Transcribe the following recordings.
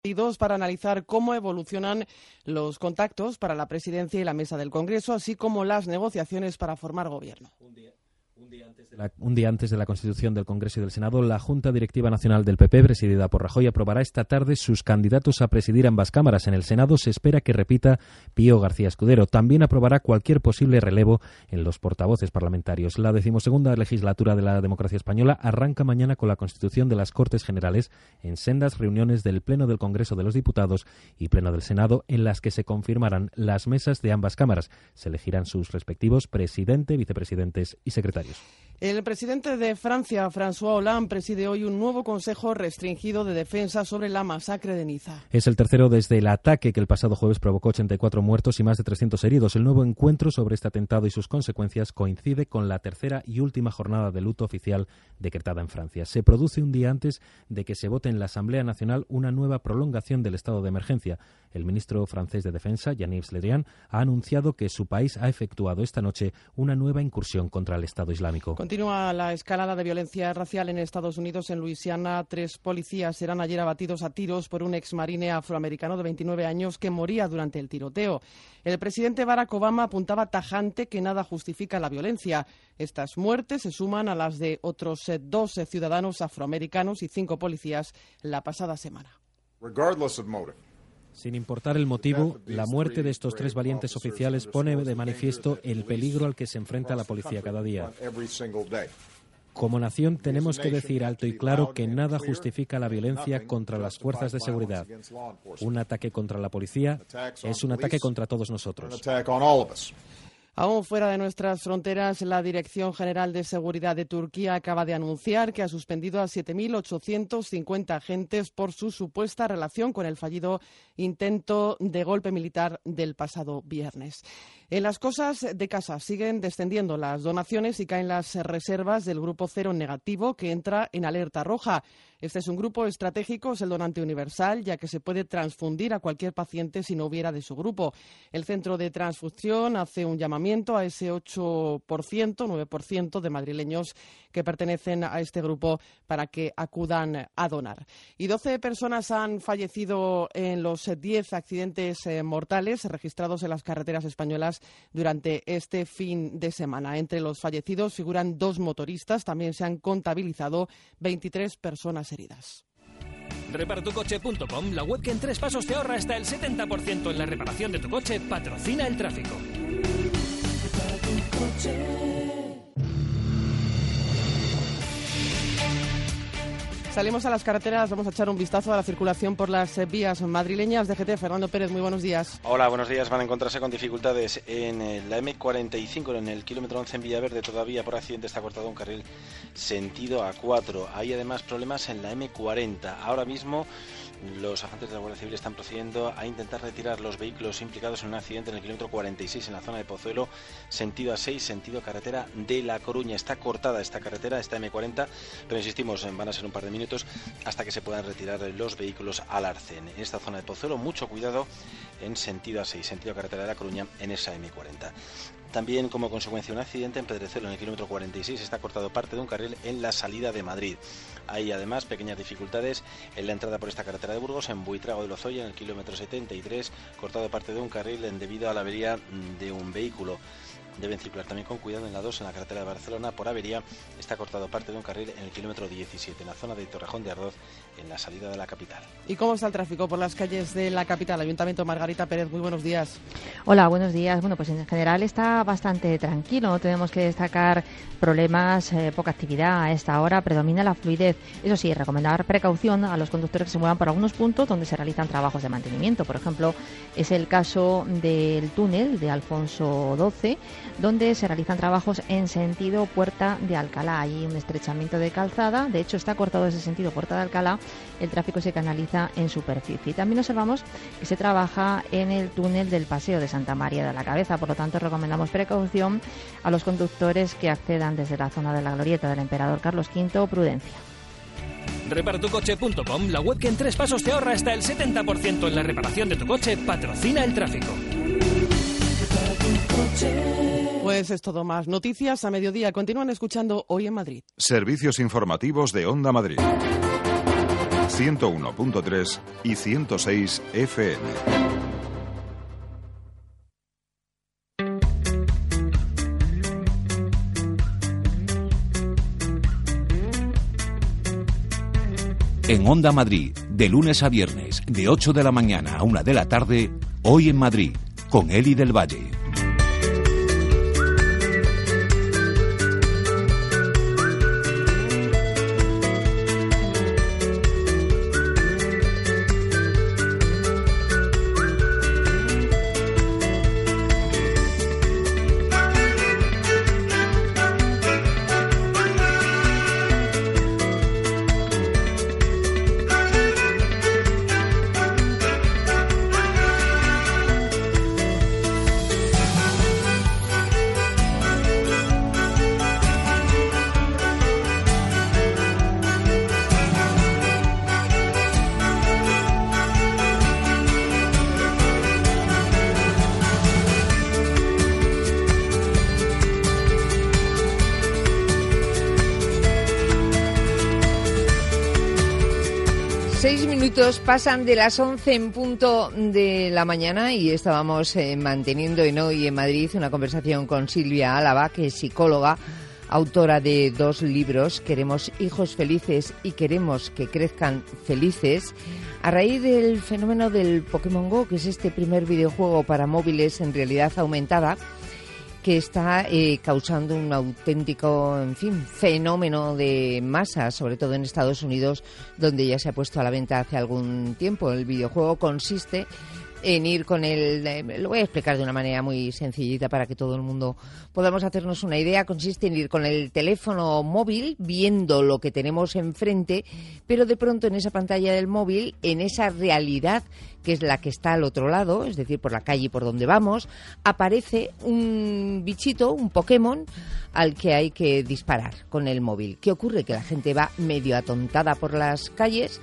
para analizar cómo evolucionan los contactos para la presidencia y la mesa del Congreso, así como las negociaciones para formar gobierno. Un día antes de la constitución del Congreso y del Senado, la Junta Directiva Nacional del PP, presidida por Rajoy, aprobará esta tarde sus candidatos a presidir ambas cámaras. En el Senado se espera que repita Pío García Escudero. También aprobará cualquier posible relevo en los portavoces parlamentarios. La 12ª legislatura de la democracia española arranca mañana con la constitución de las Cortes Generales en sendas reuniones del Pleno del Congreso de los Diputados y Pleno del Senado, en las que se confirmarán las mesas de ambas cámaras. Se elegirán sus respectivos presidente, vicepresidentes y secretarios. El presidente de Francia, François Hollande, preside hoy un nuevo Consejo Restringido de Defensa sobre la masacre de Niza. Es el tercero desde el ataque que el pasado jueves provocó 84 muertos y más de 300 heridos. El nuevo encuentro sobre este atentado y sus consecuencias coincide con la tercera y última jornada de luto oficial decretada en Francia. Se produce un día antes de que se vote en la Asamblea Nacional una nueva prolongación del estado de emergencia. El ministro francés de Defensa, Jean-Yves Le Drian, ha anunciado que su país ha efectuado esta noche una nueva incursión contra el Estado Islámico. Continúa la escalada de violencia racial en Estados Unidos. En Luisiana, 3 policías serán ayer abatidos a tiros por un exmarine afroamericano de 29 años que moría durante el tiroteo. El presidente Barack Obama apuntaba tajante que nada justifica la violencia. Estas muertes se suman a las de otros 2 ciudadanos afroamericanos y 5 policías la pasada semana. Sin importar el motivo, la muerte de estos 3 valientes oficiales pone de manifiesto el peligro al que se enfrenta la policía cada día. Como nación tenemos que decir alto y claro que nada justifica la violencia contra las fuerzas de seguridad. Un ataque contra la policía es un ataque contra todos nosotros. Aún fuera de nuestras fronteras, la Dirección General de Seguridad de Turquía acaba de anunciar que ha suspendido a 7.850 agentes por su supuesta relación con el fallido intento de golpe militar del pasado viernes. En las cosas de casa siguen descendiendo las donaciones y caen las reservas del Grupo Cero Negativo, que entra en alerta roja. Este es un grupo estratégico, es el donante universal, ya que se puede transfundir a cualquier paciente si no hubiera de su grupo. El Centro de Transfusión hace un llamamiento a ese 9% de madrileños que pertenecen a este grupo para que acudan a donar. Y 12 personas han fallecido en los 10 accidentes mortales registrados en las carreteras españolas durante este fin de semana. Entre los fallecidos figuran 2 motoristas. También se han contabilizado 23 personas heridas. Reparatucoche.com, la web que en 3 pasos te ahorra hasta el 70% en la reparación de tu coche, patrocina el tráfico. Salimos a las carreteras, vamos a echar un vistazo a la circulación por las vías madrileñas. DGT, Fernando Pérez, muy buenos días. Hola, buenos días. Van a encontrarse con dificultades en la M45, en el kilómetro 11 en Villaverde. Todavía por accidente está cortado un carril sentido A4. Hay además problemas en la M40. Ahora mismo los agentes de la Guardia Civil están procediendo a intentar retirar los vehículos implicados en un accidente en el kilómetro 46 en la zona de Pozuelo, sentido A6, sentido carretera de La Coruña. Está cortada esta carretera, esta M40, pero insistimos, van a ser un par de minutos hasta que se puedan retirar los vehículos al arcén. En esta zona de Pozuelo, mucho cuidado en sentido A6, sentido carretera de La Coruña, en esa M40. También, como consecuencia de un accidente en Pedrecelo, en el kilómetro 46, está cortado parte de un carril en la salida de Madrid. Hay además pequeñas dificultades en la entrada por esta carretera de Burgos, en Buitrago de Lozoya, en el kilómetro 73, cortado parte de un carril debido a la avería de un vehículo. Deben circular también con cuidado en la 2, en la carretera de Barcelona, por avería. Está cortado parte de un carril en el kilómetro 17, en la zona de Torrejón de Ardoz, en la salida de la capital. ¿Y cómo está el tráfico por las calles de la capital? Ayuntamiento, Margarita Pérez, muy buenos días. Hola, buenos días. Bueno, pues en general está bastante tranquilo. No tenemos que destacar problemas, poca actividad a esta hora. Predomina la fluidez. Eso sí, recomendar precaución a los conductores que se muevan por algunos puntos donde se realizan trabajos de mantenimiento. Por ejemplo, es el caso del túnel de Alfonso XII, donde se realizan trabajos en sentido Puerta de Alcalá. Hay un estrechamiento de calzada, de hecho está cortado ese sentido Puerta de Alcalá, el tráfico se canaliza en superficie. También observamos que se trabaja en el túnel del Paseo de Santa María de la Cabeza, por lo tanto recomendamos precaución a los conductores que accedan desde la zona de la Glorieta del Emperador Carlos V, prudencia. Reparatucoche.com, la web que en 3 pasos te ahorra hasta el 70% en la reparación de tu coche, patrocina el tráfico. Pues es todo más. Noticias a mediodía. Continúan escuchando Hoy en Madrid. Servicios informativos de Onda Madrid. 101.3 y 106 FM. En Onda Madrid, de lunes a viernes, de 8 de la mañana a 1 de la tarde, Hoy en Madrid, con Eli del Valle. Pasan de las 11 en punto de la mañana y estábamos manteniendo en Hoy en Madrid una conversación con Silvia Álava, que es psicóloga, autora de 2 libros, Queremos hijos felices y Queremos que crezcan felices, a raíz del fenómeno del Pokémon GO, que es este primer videojuego para móviles en realidad aumentada, que está causando un auténtico, fenómeno de masa, sobre todo en Estados Unidos, donde ya se ha puesto a la venta hace algún tiempo. El videojuego consiste en ir con lo voy a explicar de una manera muy sencillita para que todo el mundo podamos hacernos una idea. Consiste en ir con el teléfono móvil viendo lo que tenemos enfrente, pero de pronto en esa pantalla del móvil, en esa realidad que es la que está al otro lado, es decir, por la calle por donde vamos, aparece un bichito, un Pokémon, al que hay que disparar con el móvil. ¿Qué ocurre? Que la gente va medio atontada por las calles.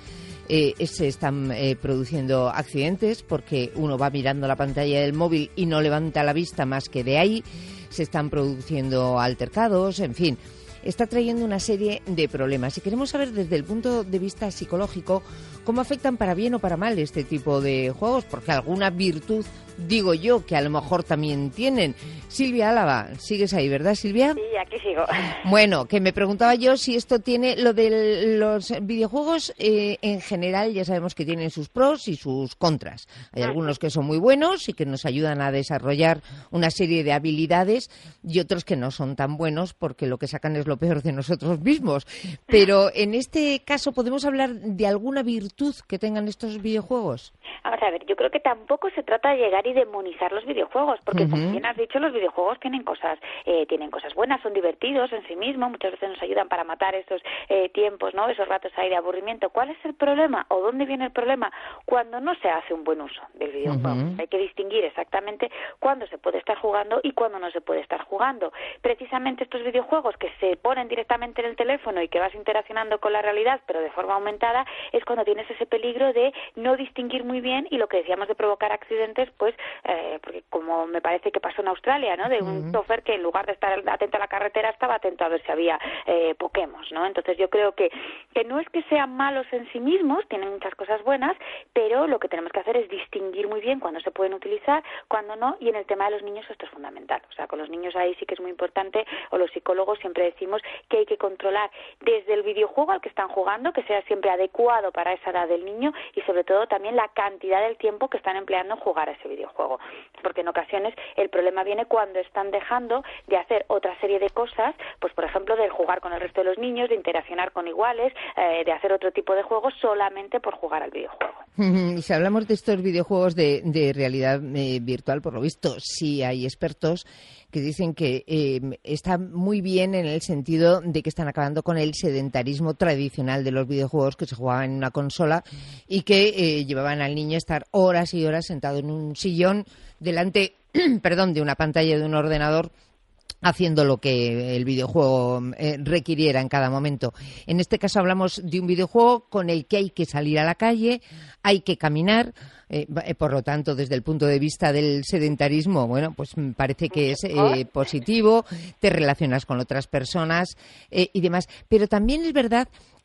Se están produciendo accidentes porque uno va mirando la pantalla del móvil y no levanta la vista más que de ahí. Se están produciendo altercados, en fin. Está trayendo una serie de problemas y queremos saber desde el punto de vista psicológico cómo afectan para bien o para mal este tipo de juegos, porque alguna virtud, digo yo, que a lo mejor también tienen. Silvia Álava, sigues ahí, ¿verdad, Silvia? Sí, aquí sigo. Bueno, que me preguntaba yo si esto tiene, lo de los videojuegos en general ya sabemos que tienen sus pros y sus contras. Hay algunos que son muy buenos y que nos ayudan a desarrollar una serie de habilidades y otros que no son tan buenos porque lo que sacan es lo peor de nosotros mismos. Pero en este caso, ¿podemos hablar de alguna virtud que tengan estos videojuegos? Vamos a ver, yo creo que tampoco se trata de llegar y demonizar los videojuegos, porque como bien has dicho, los videojuegos tienen cosas buenas, son divertidos en sí mismos, muchas veces nos ayudan para matar esos tiempos, ¿no? Esos ratos ahí de aburrimiento. ¿Cuál es el problema o dónde viene el problema? Cuando no se hace un buen uso del videojuego. Hay que distinguir exactamente cuándo se puede estar jugando y cuándo no se puede estar jugando. Precisamente estos videojuegos que se ponen directamente en el teléfono y que vas interaccionando con la realidad, pero de forma aumentada, es cuando tienes ese peligro de no distinguir muy bien y lo que decíamos de provocar accidentes, pues, porque como me parece que pasó en Australia, ¿no? De un chofer que en lugar de estar atento a la carretera estaba atento a ver si había Pokémon, ¿no? Entonces yo creo que no es que sean malos en sí mismos, tienen muchas cosas buenas, pero lo que tenemos que hacer es distinguir muy bien cuándo se pueden utilizar, cuándo no, y en el tema de los niños esto es fundamental. O sea, con los niños ahí sí que es muy importante, o los psicólogos siempre decimos que hay que controlar desde el videojuego al que están jugando, que sea siempre adecuado para esa edad del niño, y sobre todo también la cantidad del tiempo que están empleando en jugar a ese videojuego, porque en ocasiones el problema viene cuando están dejando de hacer otra serie de cosas, pues por ejemplo de jugar con el resto de los niños, de interaccionar con iguales, de hacer otro tipo de juegos solamente por jugar al videojuego. Y si hablamos de estos videojuegos de realidad virtual, por lo visto sí hay expertos que dicen que está muy bien en el sentido de que están acabando con el sedentarismo tradicional de los videojuegos que se jugaban en una consola y que llevaban al niño a estar horas y horas sentado en un sillón delante de una pantalla de un ordenador, haciendo lo que el videojuego requiriera en cada momento. En este caso hablamos de un videojuego con el que hay que salir a la calle, hay que caminar, por lo tanto, desde el punto de vista del sedentarismo, bueno, pues parece que es positivo, te relacionas con otras personas y demás. Pero también es verdad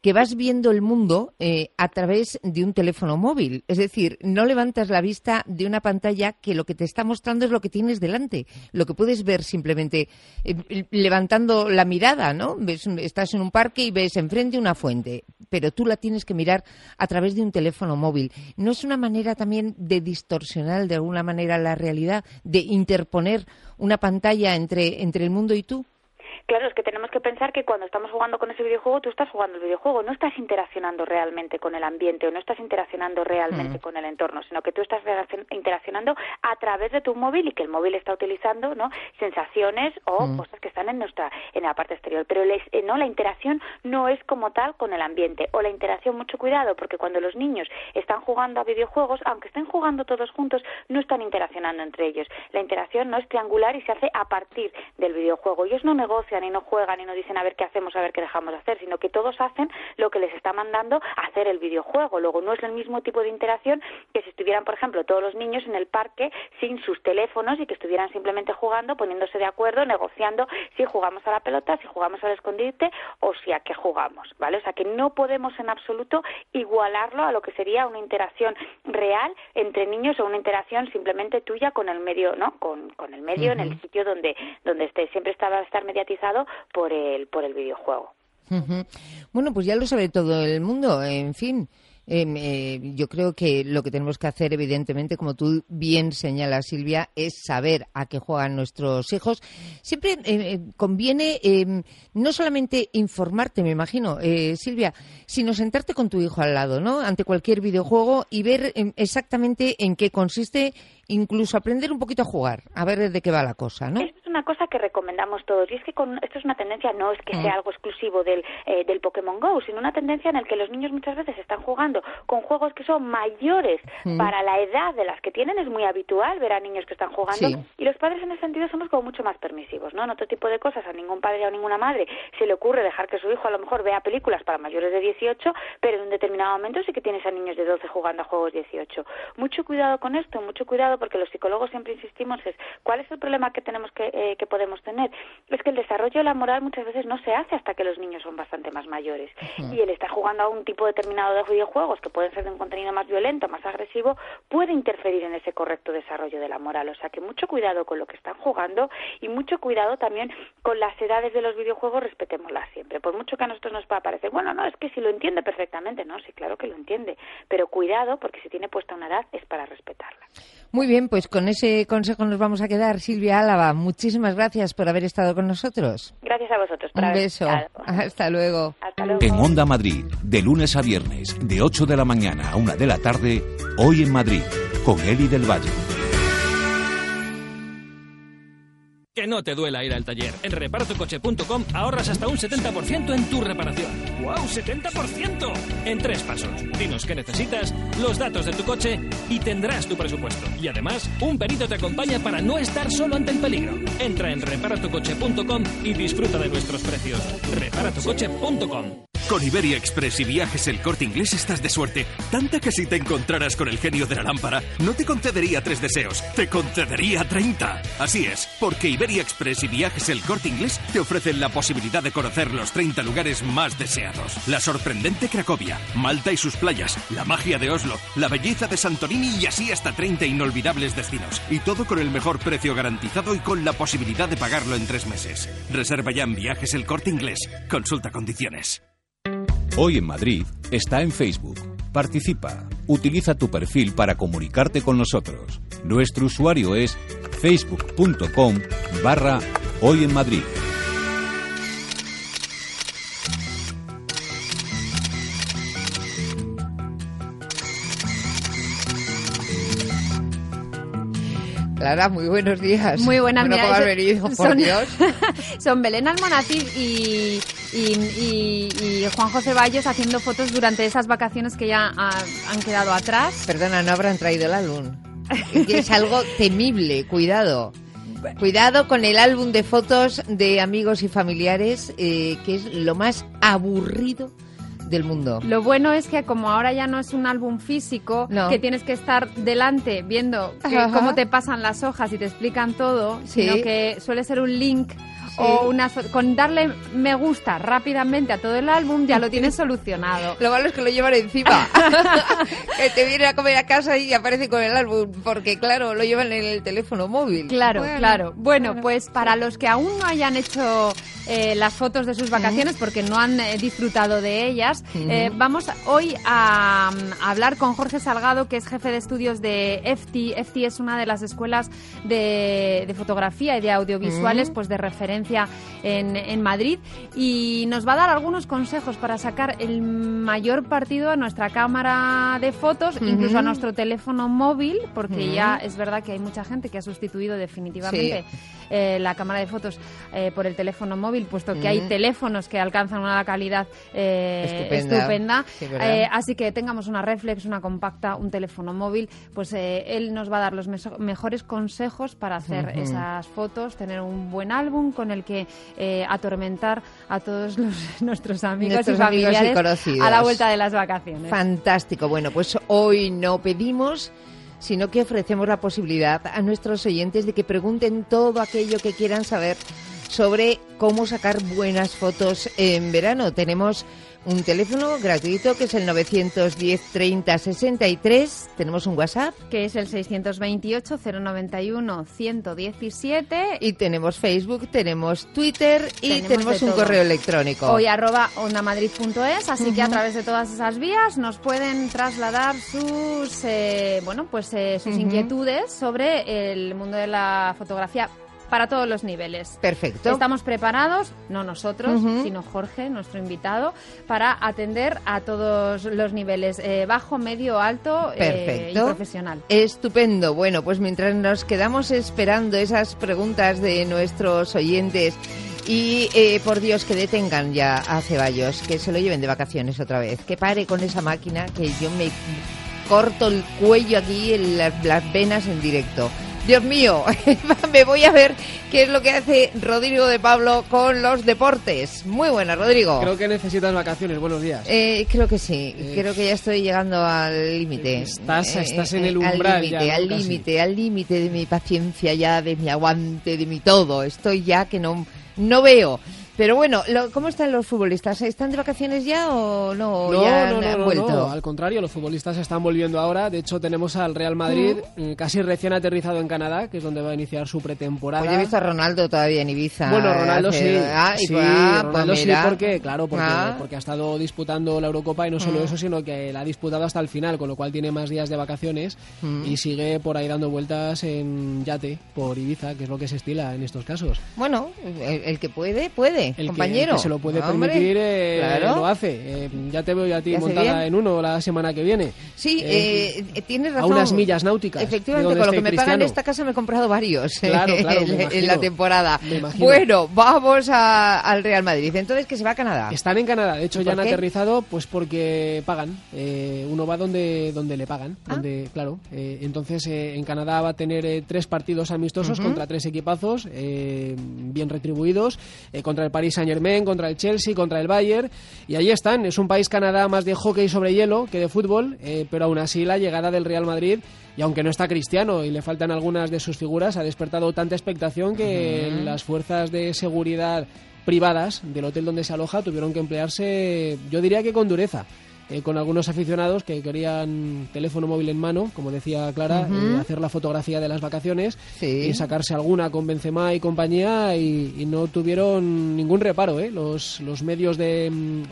que vas viendo el mundo a través de un teléfono móvil. Es decir, no levantas la vista de una pantalla que lo que te está mostrando es lo que tienes delante, lo que puedes ver simplemente levantando la mirada, ¿no? Estás en un parque y ves enfrente una fuente, pero tú la tienes que mirar a través de un teléfono móvil. ¿No es una manera también de distorsionar de alguna manera la realidad, de interponer una pantalla entre el mundo y tú? Claro, es que tenemos que pensar que cuando estamos jugando con ese videojuego, tú estás jugando el videojuego, no estás interaccionando realmente con el ambiente o no estás interaccionando realmente con el entorno, sino que tú estás interaccionando a través de tu móvil y que el móvil está utilizando, ¿no?, sensaciones o cosas que están en la parte exterior. Pero la interacción no es como tal con el ambiente. O la interacción, mucho cuidado, porque cuando los niños están jugando a videojuegos, aunque estén jugando todos juntos, no están interaccionando entre ellos. La interacción no es triangular y se hace a partir del videojuego. Ellos no negocian y no juegan y no dicen a ver qué hacemos, a ver qué dejamos de hacer, sino que todos hacen lo que les está mandando hacer el videojuego. Luego no es el mismo tipo de interacción que si estuvieran, por ejemplo, todos los niños en el parque sin sus teléfonos y que estuvieran simplemente jugando, poniéndose de acuerdo, negociando si jugamos a la pelota, si jugamos al escondite o si a qué jugamos, ¿vale? O sea que no podemos en absoluto igualarlo a lo que sería una interacción real entre niños o una interacción simplemente tuya con el medio, ¿no? Con el medio en el sitio donde esté. Siempre va a estar mediatizado por el videojuego. Bueno, pues ya lo sabe todo el mundo. En fin, yo creo que lo que tenemos que hacer, evidentemente, como tú bien señalas, Silvia, es saber a qué juegan nuestros hijos. Siempre conviene no solamente informarte, me imagino, Silvia, sino sentarte con tu hijo al lado, ¿no?, ante cualquier videojuego y ver exactamente en qué consiste, incluso aprender un poquito a jugar, a ver de qué va la cosa, ¿no? Esto es una cosa que recomendamos todos, y es que esto es una tendencia, no es que sea algo exclusivo del Pokémon GO, sino una tendencia en la que los niños muchas veces están jugando con juegos que son mayores para la edad de las que tienen. Es muy habitual ver a niños que están jugando, y los padres en ese sentido somos como mucho más permisivos, ¿no? En otro tipo de cosas a ningún padre o ninguna madre se le ocurre dejar que su hijo a lo mejor vea películas para mayores de 18, pero en un determinado momento sí que tienes a niños de 12 jugando a juegos 18. Mucho cuidado con esto, mucho cuidado, porque los psicólogos siempre insistimos ¿cuál es el problema que tenemos que podemos tener? Es que el desarrollo de la moral muchas veces no se hace hasta que los niños son bastante más mayores, y el estar jugando a un tipo determinado de videojuegos que pueden ser de un contenido más violento, más agresivo, puede interferir en ese correcto desarrollo de la moral. O sea que mucho cuidado con lo que están jugando y mucho cuidado también con las edades de los videojuegos, respetémoslas siempre. Por mucho que a nosotros nos pueda parecer, bueno, no, es que si lo entiende perfectamente, no, sí, claro que lo entiende, pero cuidado, porque si tiene puesta una edad es para respetarla. Muy bien, pues con ese consejo nos vamos a quedar. Silvia Álava, muchísimas gracias por haber estado con nosotros. Gracias a vosotros. Un beso. Hasta luego. Hasta luego. En Onda Madrid, de lunes a viernes, de 8 de la mañana a 1 de la tarde, Hoy en Madrid, con Eli del Valle. Que no te duela ir al taller. En reparatocoche.com ahorras hasta un 70% en tu reparación. ¡Wow! ¡70%! En 3 pasos. Dinos qué necesitas, los datos de tu coche y tendrás tu presupuesto. Y además, un perito te acompaña para no estar solo ante el peligro. Entra en reparatocoche.com y disfruta de nuestros precios. reparatocoche.com. Con Iberia Express y Viajes El Corte Inglés estás de suerte. Tanta que si te encontraras con el genio de la lámpara, no te concedería 3 deseos, te concedería 30. Así es, porque Iberia Express y Viajes El Corte Inglés te ofrecen la posibilidad de conocer los 30 lugares más deseados. La sorprendente Cracovia, Malta y sus playas, la magia de Oslo, la belleza de Santorini y así hasta 30 inolvidables destinos. Y todo con el mejor precio garantizado y con la posibilidad de pagarlo en 3 meses. Reserva ya en Viajes El Corte Inglés. Consulta condiciones. Hoy en Madrid está en Facebook. Participa. Utiliza tu perfil para comunicarte con nosotros. Nuestro usuario es facebook.com/Hoy en Madrid. Clara, muy buenos días. Muy buenas, bueno, ¿cómo has venido? Por Dios. Son Belén Almonacid y Juanjo Ceballos haciendo fotos durante esas vacaciones que ya han quedado atrás. Perdona, no habrán traído el álbum. Es algo temible, cuidado. Cuidado con el álbum de fotos de amigos y familiares, que es lo más aburrido del mundo. Lo bueno es que como ahora ya no es un álbum físico, que tienes que estar delante viendo cómo te pasan las hojas y te explican todo, sino que suele ser un link o con darle me gusta rápidamente a todo el álbum ya lo tienes solucionado. Lo malo es que lo llevan encima. Que te viene a comer a casa y aparece con el álbum, porque claro, lo llevan en el teléfono móvil. Claro. Bueno, pues para los que aún no hayan hecho las fotos de sus vacaciones porque no han disfrutado de ellas, vamos hoy a hablar con Jorge Salgado, que es jefe de estudios de EFTI. EFTI es una de las escuelas de fotografía y de audiovisuales pues de referencia en Madrid, y nos va a dar algunos consejos para sacar el mayor partido a nuestra cámara de fotos, incluso a nuestro teléfono móvil, porque ya es verdad que hay mucha gente que ha sustituido definitivamente la cámara de fotos por el teléfono móvil, puesto que hay teléfonos que alcanzan una calidad estupenda. Sí, así que tengamos una reflex, una compacta, un teléfono móvil, pues él nos va a dar los mejores consejos para hacer esas fotos, tener un buen álbum con el que atormentar a todos nuestros amigos y familiares a la vuelta de las vacaciones. Fantástico. Bueno, pues hoy no pedimos, sino que ofrecemos la posibilidad a nuestros oyentes de que pregunten todo aquello que quieran saber sobre cómo sacar buenas fotos en verano. Tenemos un teléfono gratuito que es el 910 30 63. Tenemos un WhatsApp que es el 628 091 117. Y tenemos Facebook, tenemos Twitter y tenemos un correo electrónico. Hoy @ondamadrid.es, así que a través de todas esas vías nos pueden trasladar sus sus inquietudes sobre el mundo de la fotografía para todos los niveles. Perfecto. Estamos preparados, no nosotros, sino Jorge, nuestro invitado, para atender a todos los niveles, bajo, medio, alto y profesional. Estupendo. Bueno, pues mientras nos quedamos esperando esas preguntas de nuestros oyentes y, por Dios, que detengan ya a Ceballos, que se lo lleven de vacaciones otra vez, que pare con esa máquina, que yo me corto el cuello aquí en las venas en directo. Dios mío, me voy a ver qué es lo que hace Rodrigo de Pablo con los deportes. Muy buena, Rodrigo. Creo que necesitas vacaciones. Buenos días. Creo que sí. Creo que ya estoy llegando al límite. Estás en el umbral al límite de mi paciencia ya, de mi aguante, de mi todo. Estoy ya que no veo. Pero bueno, ¿cómo están los futbolistas? ¿Están de vacaciones ya o no? No, han vuelto? No, al contrario, los futbolistas están volviendo ahora. De hecho, tenemos al Real Madrid casi recién aterrizado en Canadá, que es donde va a iniciar su pretemporada. Pues he visto a Ronaldo todavía en Ibiza. Bueno, Ronaldo sí. Ronaldo sí, porque ha estado disputando la Eurocopa, y no solo eso, sino que la ha disputado hasta el final, con lo cual tiene más días de vacaciones y sigue por ahí dando vueltas en yate por Ibiza, que es lo que se estila en estos casos. Bueno, el que puede. Compañero. El que se lo puede permitir lo hace. Ya te veo a ti montada en uno la semana que viene. Sí, tienes razón. A unas millas náuticas. Efectivamente, con lo que me pagan en esta casa me he comprado varios claro, en la temporada. Bueno, vamos al Real Madrid. Entonces, ¿que se va a Canadá? Están en Canadá. De hecho, ya han aterrizado pues porque pagan. Uno va donde le pagan. Entonces, en Canadá va a tener 3 partidos amistosos contra 3 equipazos bien retribuidos, contra el Paris Saint-Germain, contra el Chelsea, contra el Bayern, y ahí están. Es un país, Canadá, más de hockey sobre hielo que de fútbol, pero aún así la llegada del Real Madrid, y aunque no está Cristiano y le faltan algunas de sus figuras, ha despertado tanta expectación que las fuerzas de seguridad privadas del hotel donde se aloja tuvieron que emplearse, yo diría que con dureza, con algunos aficionados que querían teléfono móvil en mano, como decía Clara, hacer la fotografía de las vacaciones y sacarse alguna con Benzema y compañía, y no tuvieron ningún reparo los medios de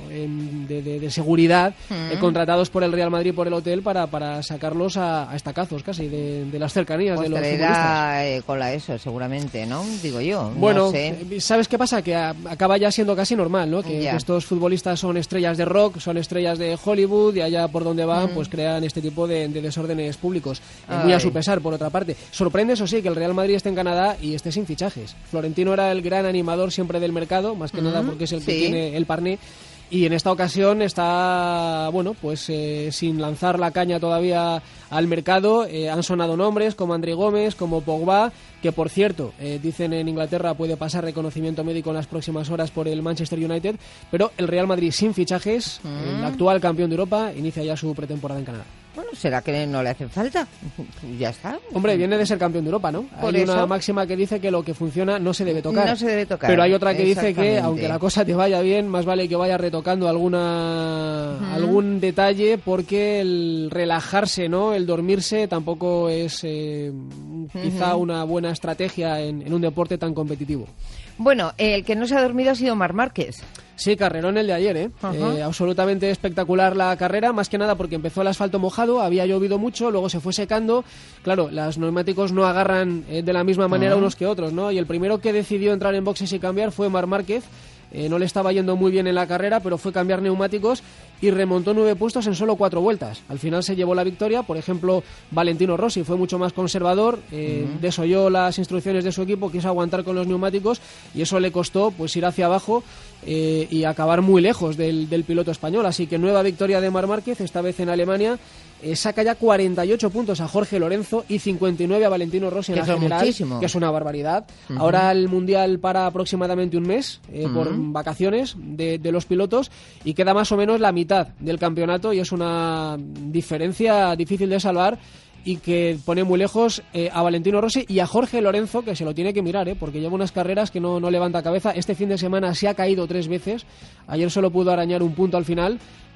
seguridad contratados por el Real Madrid, por el hotel, para sacarlos a estacazos casi de las cercanías de los futbolistas. Con la ESO seguramente, ¿no? Digo yo. Bueno, no sé. ¿Sabes qué pasa? Que acaba ya siendo casi normal, ¿no? Que estos futbolistas son estrellas de rock, son estrellas de Hollywood, y allá por donde van pues crean este tipo de desórdenes públicos, muy a su pesar. Por otra parte, sorprende, eso sí, que el Real Madrid esté en Canadá y esté sin fichajes. Florentino era el gran animador siempre del mercado, más que nada porque es el que tiene el parné, y en esta ocasión está, sin lanzar la caña todavía al mercado. Han sonado nombres como André Gómez, como Pogba, que por cierto, dicen en Inglaterra puede pasar reconocimiento médico en las próximas horas por el Manchester United, pero el Real Madrid sin fichajes, el actual campeón de Europa, inicia ya su pretemporada en Canadá. Bueno, ¿será que no le hace falta? Ya está. Hombre, viene de ser campeón de Europa, ¿no? Hay una máxima que dice que lo que funciona no se debe tocar. No se debe tocar. Pero hay otra que dice que, aunque la cosa te vaya bien, más vale que vaya retocando algún detalle, porque el relajarse, ¿no? El dormirse tampoco es quizá una buena estrategia en un deporte tan competitivo. Bueno, el que no se ha dormido ha sido Marc Márquez. Sí, carrerón el de ayer, absolutamente espectacular la carrera, más que nada porque empezó el asfalto mojado, había llovido mucho, luego se fue secando. Claro, los neumáticos no agarran de la misma manera unos que otros, ¿no? Y el primero que decidió entrar en boxes y cambiar fue Marc Márquez. No le estaba yendo muy bien en la carrera, pero fue cambiar neumáticos y remontó 9 puestos en solo 4 vueltas. Al final se llevó la victoria. Por ejemplo, Valentino Rossi fue mucho más conservador, desoyó las instrucciones de su equipo, quiso aguantar con los neumáticos y eso le costó pues ir hacia abajo y acabar muy lejos del piloto español. Así que nueva victoria de Marc Márquez, esta vez en Alemania. Saca ya 48 puntos a Jorge Lorenzo y 59 a Valentino Rossi en la general, muchísimo. Que es una barbaridad. Ahora el Mundial para aproximadamente un mes por vacaciones de los pilotos y queda más o menos la mitad del campeonato y es una diferencia difícil de salvar y que pone muy lejos a Valentino Rossi y a Jorge Lorenzo, que se lo tiene que mirar, porque lleva unas carreras que no levanta cabeza. Este fin de semana se ha caído 3 veces, ayer solo pudo arañar un punto al final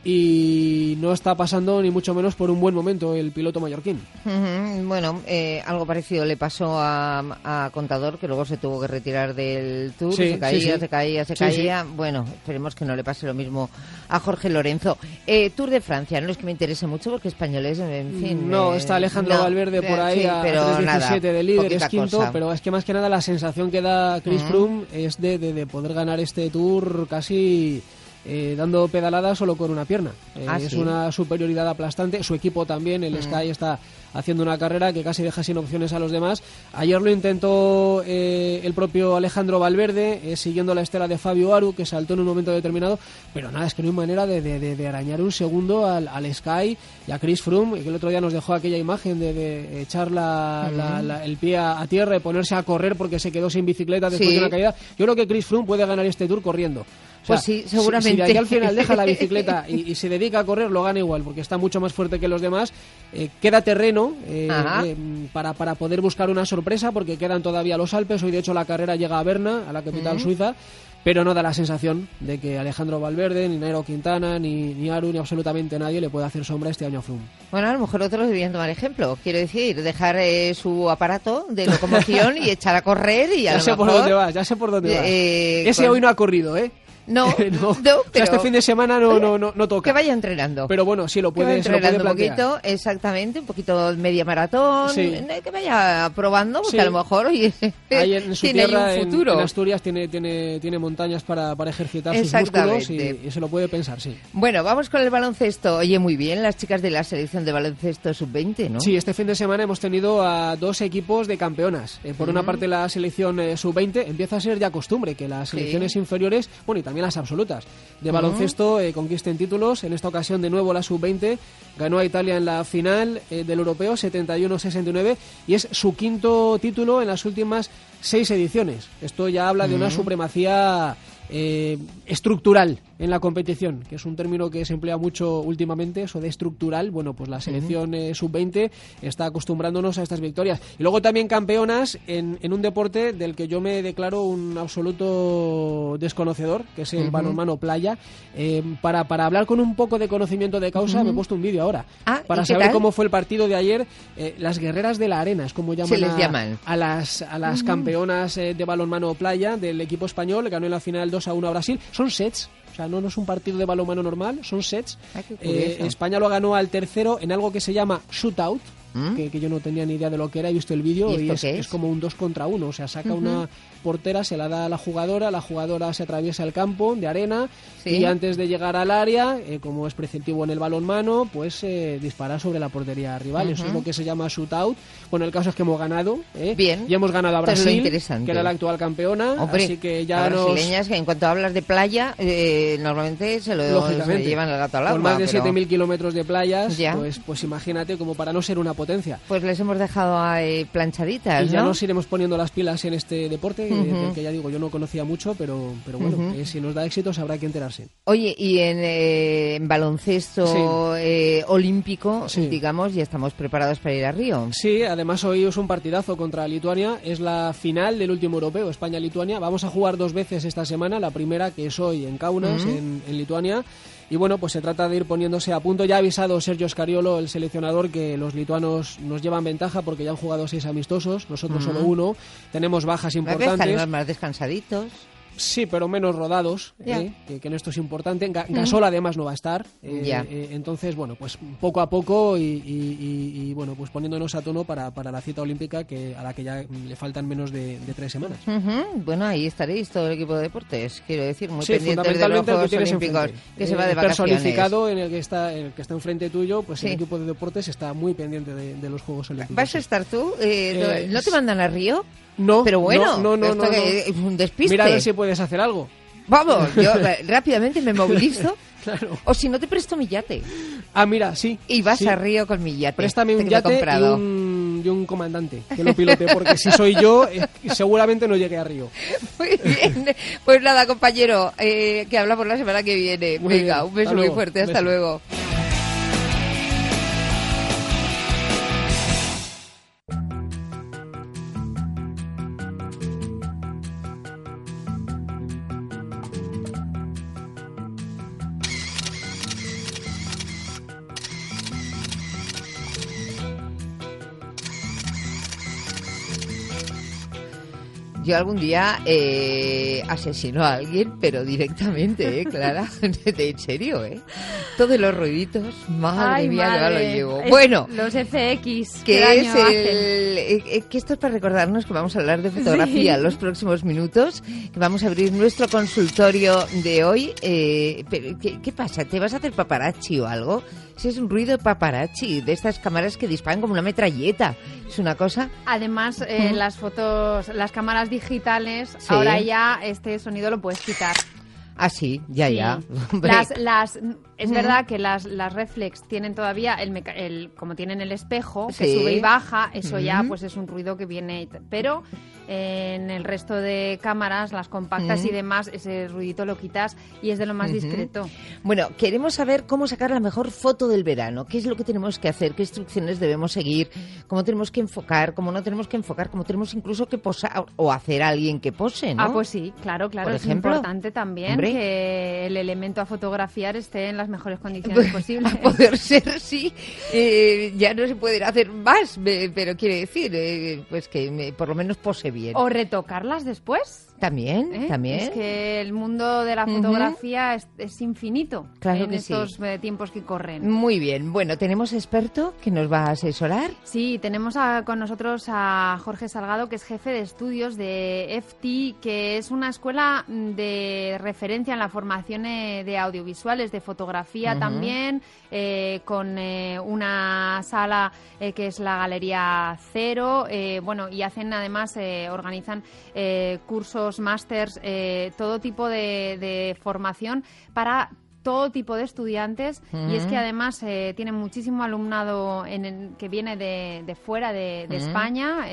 y no está pasando ni mucho menos por un buen momento el piloto mallorquín. Bueno, algo parecido le pasó a Contador, que luego se tuvo que retirar del Tour, se caía. Bueno, esperemos que no le pase lo mismo a Jorge Lorenzo. Tour de Francia, no es que me interese mucho porque españoles, en fin... No, está Alejandro Valverde por ahí a 3.17 de líder, es quinto, cosa. Pero es que más que nada la sensación que da Chris Froome es de poder ganar este Tour casi... dando pedaladas solo con una pierna. Es una superioridad aplastante. Su equipo también, el Sky, está haciendo una carrera que casi deja sin opciones a los demás. Ayer lo intentó el propio Alejandro Valverde, siguiendo la estela de Fabio Aru, que saltó en un momento determinado, pero nada, es que no hay manera de arañar un segundo al Sky y a Chris Froome, que el otro día nos dejó aquella imagen de echar el pie a tierra y ponerse a correr porque se quedó sin bicicleta después de una caída. Yo creo que Chris Froome puede ganar este Tour corriendo. O sea, pues sí, seguramente. Si de aquí al final deja la bicicleta y se dedica a correr, lo gana igual, porque está mucho más fuerte que los demás. Queda terreno para poder buscar una sorpresa, porque quedan todavía los Alpes. Hoy, de hecho, la carrera llega a Berna, a la capital suiza, pero no da la sensación de que Alejandro Valverde, ni Nairo Quintana, ni Aru, ni absolutamente nadie le puede hacer sombra este año a Froome. Bueno, a lo mejor otros deberían tomar ejemplo. Quiero decir, dejar su aparato de locomoción y echar a correr y ya sé por dónde vas. Ese hoy no ha corrido, ¿eh? No, pero este fin de semana no toca. Que vaya entrenando. Pero bueno, sí lo puede plantear. Un poquito, exactamente, un poquito media maratón, que vaya probando, porque a lo mejor ahí en su tierra, un futuro. En Asturias tiene montañas para ejercitar sus músculos y se lo puede pensar, sí. Bueno, vamos con el baloncesto. Oye, muy bien, las chicas de la selección de baloncesto sub-20, ¿no? Sí, este fin de semana hemos tenido a 2 equipos de campeonas. Por una parte la selección sub-20, empieza a ser ya costumbre que las selecciones inferiores, bueno, y también las absolutas de baloncesto conquisten títulos. En esta ocasión de nuevo la sub-20 ganó a Italia en la final del europeo 71-69 y es su 5º título en las últimas 6 ediciones. Esto ya habla de una supremacía estructural en la competición, que es un término que se emplea mucho últimamente, eso de estructural. Bueno, pues la selección sub-20 está acostumbrándonos a estas victorias. Y luego también campeonas en un deporte del que yo me declaro un absoluto desconocedor, que es el balonmano playa. Para hablar con un poco de conocimiento de causa, me he puesto un vídeo ahora para saber cómo fue el partido de ayer. Las guerreras de la arena es como llaman a las campeonas de balonmano playa del equipo español. Ganó en la final 2-1 a Brasil. Son sets. O sea, no es un partido de balonmano normal, son sets. España lo ganó al tercero en algo que se llama shootout, que yo no tenía ni idea de lo que era, he visto el vídeo y es como un 2 contra 1. O sea, saca una portera, se la da a la jugadora se atraviesa el campo de arena y antes de llegar al área, como es preceptivo en el balonmano, pues dispara sobre la portería rival. Eso es lo que se llama shootout. Bueno, el caso es que hemos ganado. Bien. Y hemos ganado a Brasil, que era la actual campeona. Hombre, así que ya brasileñas que en cuanto hablas de playa, normalmente se llevan el gato al agua. Con más de 7.000 kilómetros de playas, pues imagínate, como para no ser una potencia potencia. Pues les hemos dejado planchaditas, y ya ¿no? nos iremos poniendo las pilas en este deporte, del que ya digo, yo no conocía mucho, pero bueno, si nos da éxitos habrá que enterarse. Oye, y en baloncesto olímpico, digamos, ya estamos preparados para ir a Río. Sí, además hoy es un partidazo contra Lituania, es la final del último europeo, España-Lituania. Vamos a jugar 2 veces esta semana, la primera que es hoy en Kaunas, en Lituania. Y bueno, pues se trata de ir poniéndose a punto. Ya ha avisado Sergio Scariolo, el seleccionador, que los lituanos nos llevan ventaja porque ya han jugado 6 amistosos, nosotros solo 1. Tenemos bajas importantes. Están más descansaditos. Sí, pero menos rodados, que en esto es importante. Gasol además no va a estar. Entonces, bueno, pues poco a poco y bueno, pues poniéndonos a tono para la cita olímpica a la que ya le faltan menos de 3 semanas. Bueno, ahí estaréis todo el equipo de deportes, quiero decir, muy pendientes de los Juegos que Olímpicos, que se va de vacaciones. Personificado en el que está enfrente tuyo, pues el equipo de deportes está muy pendiente de los Juegos Olímpicos. ¿Vas a estar tú? ¿No te mandan a Río? No, pero bueno, no. Es un despiste. Mira a ver si puedes hacer algo. Vamos, yo rápidamente me movilizo. Claro. O si no, te presto mi yate. Ah, mira, sí. Y vas a Río con mi yate. Préstame un yate y un comandante que lo pilote, porque si soy yo, seguramente no llegue a Río. Muy bien. Pues nada, compañero, que hablamos la semana que viene. Muy Venga, bien. Un beso muy fuerte. Hasta luego. Yo algún día asesino a alguien, pero directamente, Clara, en serio, Todos los ruiditos, madre mía, que lo llevo. Bueno, los FX, que esto es para recordarnos que vamos a hablar de fotografía en los próximos minutos, que vamos a abrir nuestro consultorio de hoy. Pero, ¿qué pasa? ¿Te vas a hacer paparazzi o algo? Si es un ruido de paparazzi, de estas cámaras que disparan como una metralleta. Es una cosa... Además, las fotos, las cámaras digitales, ahora ya este sonido lo puedes quitar. Ah, sí, ya. Es verdad que las reflex tienen todavía como tienen el espejo que sube y baja, eso ya pues es un ruido que viene, pero en el resto de cámaras, las compactas y demás, ese ruidito lo quitas y es de lo más discreto. Bueno, queremos saber cómo sacar la mejor foto del verano, qué es lo que tenemos que hacer, qué instrucciones debemos seguir, cómo tenemos que enfocar, cómo no tenemos que enfocar, cómo tenemos incluso que posar o hacer a alguien que pose, ¿no? Ah, pues sí, claro, por es ejemplo, importante también. Hombre, que el elemento a fotografiar esté en las mejores condiciones posibles. A poder ser, sí. Ya no se pueden hacer más, pero quiere decir pues que por lo menos pose bien. O retocarlas después. También. Es que el mundo de la fotografía es infinito, claro en que estos tiempos que corren. Muy bien. Bueno, ¿tenemos experto que nos va a asesorar? Sí, tenemos con nosotros a Jorge Salgado, que es jefe de estudios de FT, que es una escuela de referencia en la formación de audiovisuales, de fotografía también, con una sala que es la Galería Cero, y hacen además, organizan cursos, másters, todo tipo de formación para todo tipo de estudiantes, y es que además tienen muchísimo alumnado que viene de fuera de España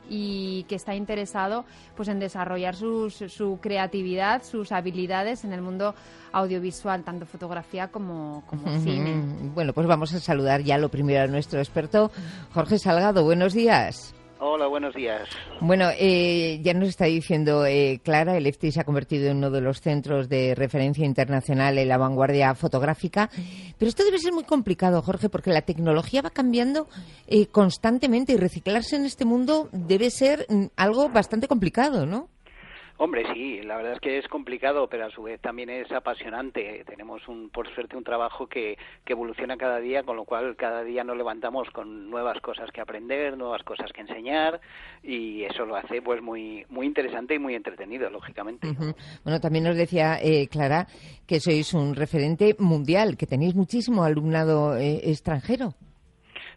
y que está interesado pues en desarrollar su creatividad, sus habilidades en el mundo audiovisual, tanto fotografía como cine. Bueno, pues vamos a saludar ya lo primero a nuestro experto, Jorge Salgado. Buenos días. Hola, buenos días. Bueno, ya nos está diciendo Clara, el FT se ha convertido en uno de los centros de referencia internacional en la vanguardia fotográfica, pero esto debe ser muy complicado, Jorge, porque la tecnología va cambiando constantemente y reciclarse en este mundo debe ser algo bastante complicado, ¿no? Hombre, sí, la verdad es que es complicado, pero a su vez también es apasionante. Tenemos, por suerte, un trabajo que evoluciona cada día, con lo cual cada día nos levantamos con nuevas cosas que aprender, nuevas cosas que enseñar, y eso lo hace pues muy muy interesante y muy entretenido, lógicamente. Bueno, también nos decía Clara que sois un referente mundial, que tenéis muchísimo alumnado extranjero.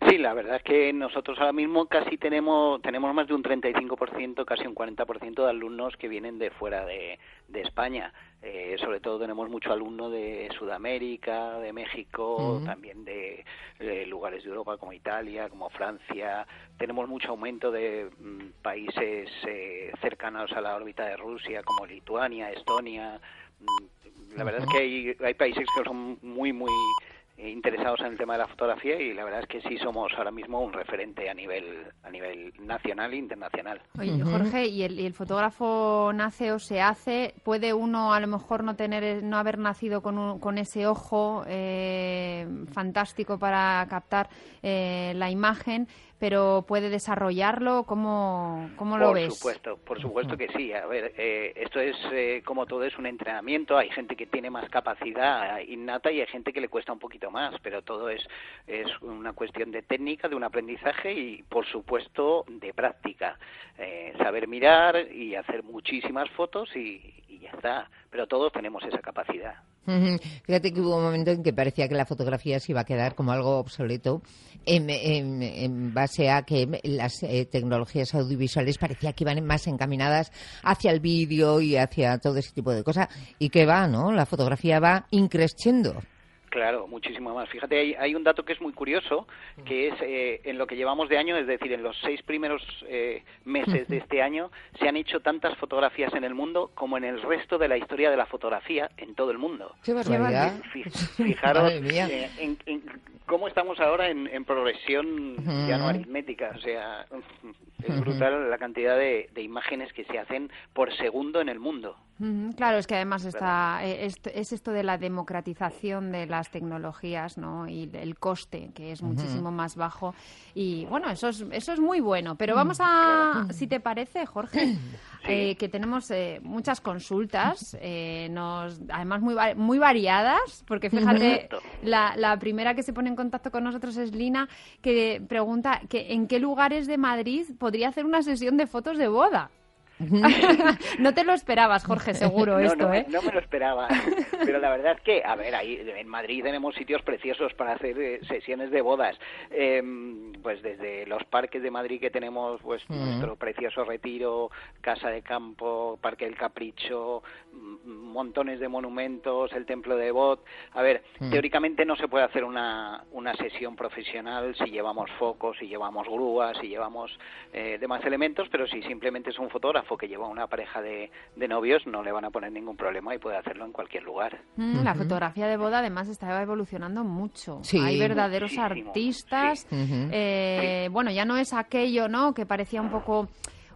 Sí, la verdad es que nosotros ahora mismo casi tenemos más de un 35%, casi un 40% de alumnos que vienen de fuera de España. Sobre todo tenemos mucho alumno de Sudamérica, de México, también de lugares de Europa como Italia, como Francia. Tenemos mucho aumento de países cercanos a la órbita de Rusia, como Lituania, Estonia. La verdad es que hay países que son muy interesados en el tema de la fotografía y la verdad es que sí somos ahora mismo un referente a nivel nacional e internacional. Oye, Jorge, ¿y el fotógrafo nace o se hace? ¿Puede uno a lo mejor no haber nacido con ese ojo fantástico para captar la imagen, pero puede desarrollarlo? ¿Cómo lo ves? Por supuesto que sí. A ver, esto es como todo, es un entrenamiento. Hay gente que tiene más capacidad innata y hay gente que le cuesta un poquito más, pero todo es una cuestión de técnica, de un aprendizaje y, por supuesto, de práctica. Saber mirar y hacer muchísimas fotos y ya está. Pero todos tenemos esa capacidad. Fíjate que hubo un momento en que parecía que la fotografía se iba a quedar como algo obsoleto en base a que las tecnologías audiovisuales parecía que iban más encaminadas hacia el vídeo y hacia todo ese tipo de cosas. Y que va, ¿no? La fotografía va increciendo. Claro, muchísimo más. Fíjate, hay un dato que es muy curioso, que es en lo que llevamos de año, es decir, en los 6 primeros meses de este año, se han hecho tantas fotografías en el mundo como en el resto de la historia de la fotografía en todo el mundo. ¡Qué barbaridad! Fijaros en cómo estamos ahora en progresión ya no aritmética. O sea, es brutal la cantidad de imágenes que se hacen por segundo en el mundo. Claro, es que además es esto de la democratización de las tecnologías, ¿no? Y el coste, que es muchísimo más bajo. Y bueno, eso es muy bueno. Pero vamos a, si te parece, Jorge, que tenemos muchas consultas, además muy variadas, porque fíjate, la primera que se pone en contacto con nosotros es Lina, que pregunta que en qué lugares de Madrid podría hacer una sesión de fotos de boda. No te lo esperabas, Jorge, seguro No me lo esperaba. Pero la verdad es que, a ver, ahí en Madrid tenemos sitios preciosos para hacer sesiones de bodas. Pues desde los parques de Madrid que tenemos, pues nuestro precioso Retiro, Casa de Campo, Parque del Capricho, montones de monumentos, el Templo de Bot. A ver, teóricamente no se puede hacer una sesión profesional si llevamos focos, si llevamos grúas, si llevamos demás elementos, pero si simplemente es un fotógrafo que lleva una pareja de novios, no le van a poner ningún problema y puede hacerlo en cualquier lugar. La fotografía de boda además está evolucionando mucho. Sí, hay verdaderos artistas. Bueno, ya no es aquello, ¿no?, que parecía un poco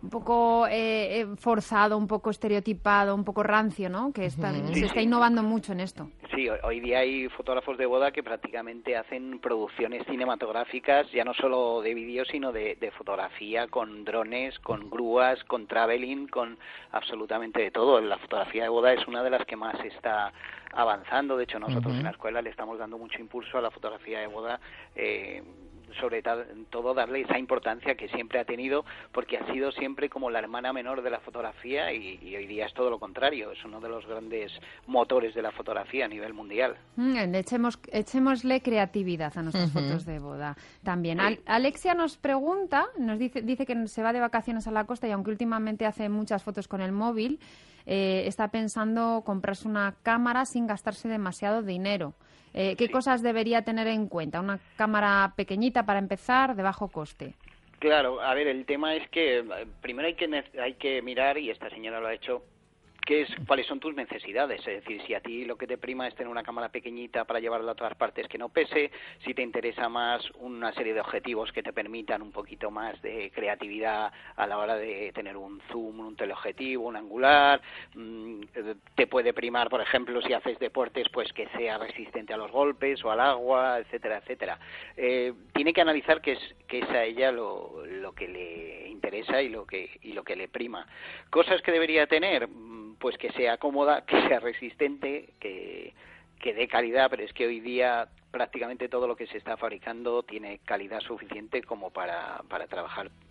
forzado, un poco estereotipado, un poco rancio, ¿no?, que se está innovando mucho en esto. Sí, hoy día hay fotógrafos de boda que prácticamente hacen producciones cinematográficas, ya no solo de vídeo, sino de fotografía, con drones, con grúas, con traveling, con absolutamente de todo. La fotografía de boda es una de las que más está avanzando. De hecho, nosotros en la escuela le estamos dando mucho impulso a la fotografía de boda, sobre todo darle esa importancia que siempre ha tenido, porque ha sido siempre como la hermana menor de la fotografía y hoy día es todo lo contrario, es uno de los grandes motores de la fotografía a nivel mundial. Echémosle creatividad a nuestras fotos de boda también. Alexia nos pregunta, nos dice que se va de vacaciones a la costa y aunque últimamente hace muchas fotos con el móvil, está pensando comprarse una cámara sin gastarse demasiado dinero. ¿Qué cosas debería tener en cuenta? ¿Una cámara pequeñita para empezar, de bajo coste? Claro, a ver, el tema es que primero hay que mirar, y esta señora lo ha hecho, cuáles son tus necesidades. Es decir, si a ti lo que te prima es tener una cámara pequeñita para llevarla a todas partes que no pese, si te interesa más una serie de objetivos que te permitan un poquito más de creatividad a la hora de tener un zoom, un teleobjetivo, un angular, te puede primar, por ejemplo, si haces deportes, pues que sea resistente a los golpes o al agua, etcétera, etcétera. Tiene que analizar qué es a ella lo que le interesa y lo que le prima. Cosas que debería tener, pues que sea cómoda, que sea resistente, que dé calidad, pero es que hoy día prácticamente todo lo que se está fabricando tiene calidad suficiente como para trabajar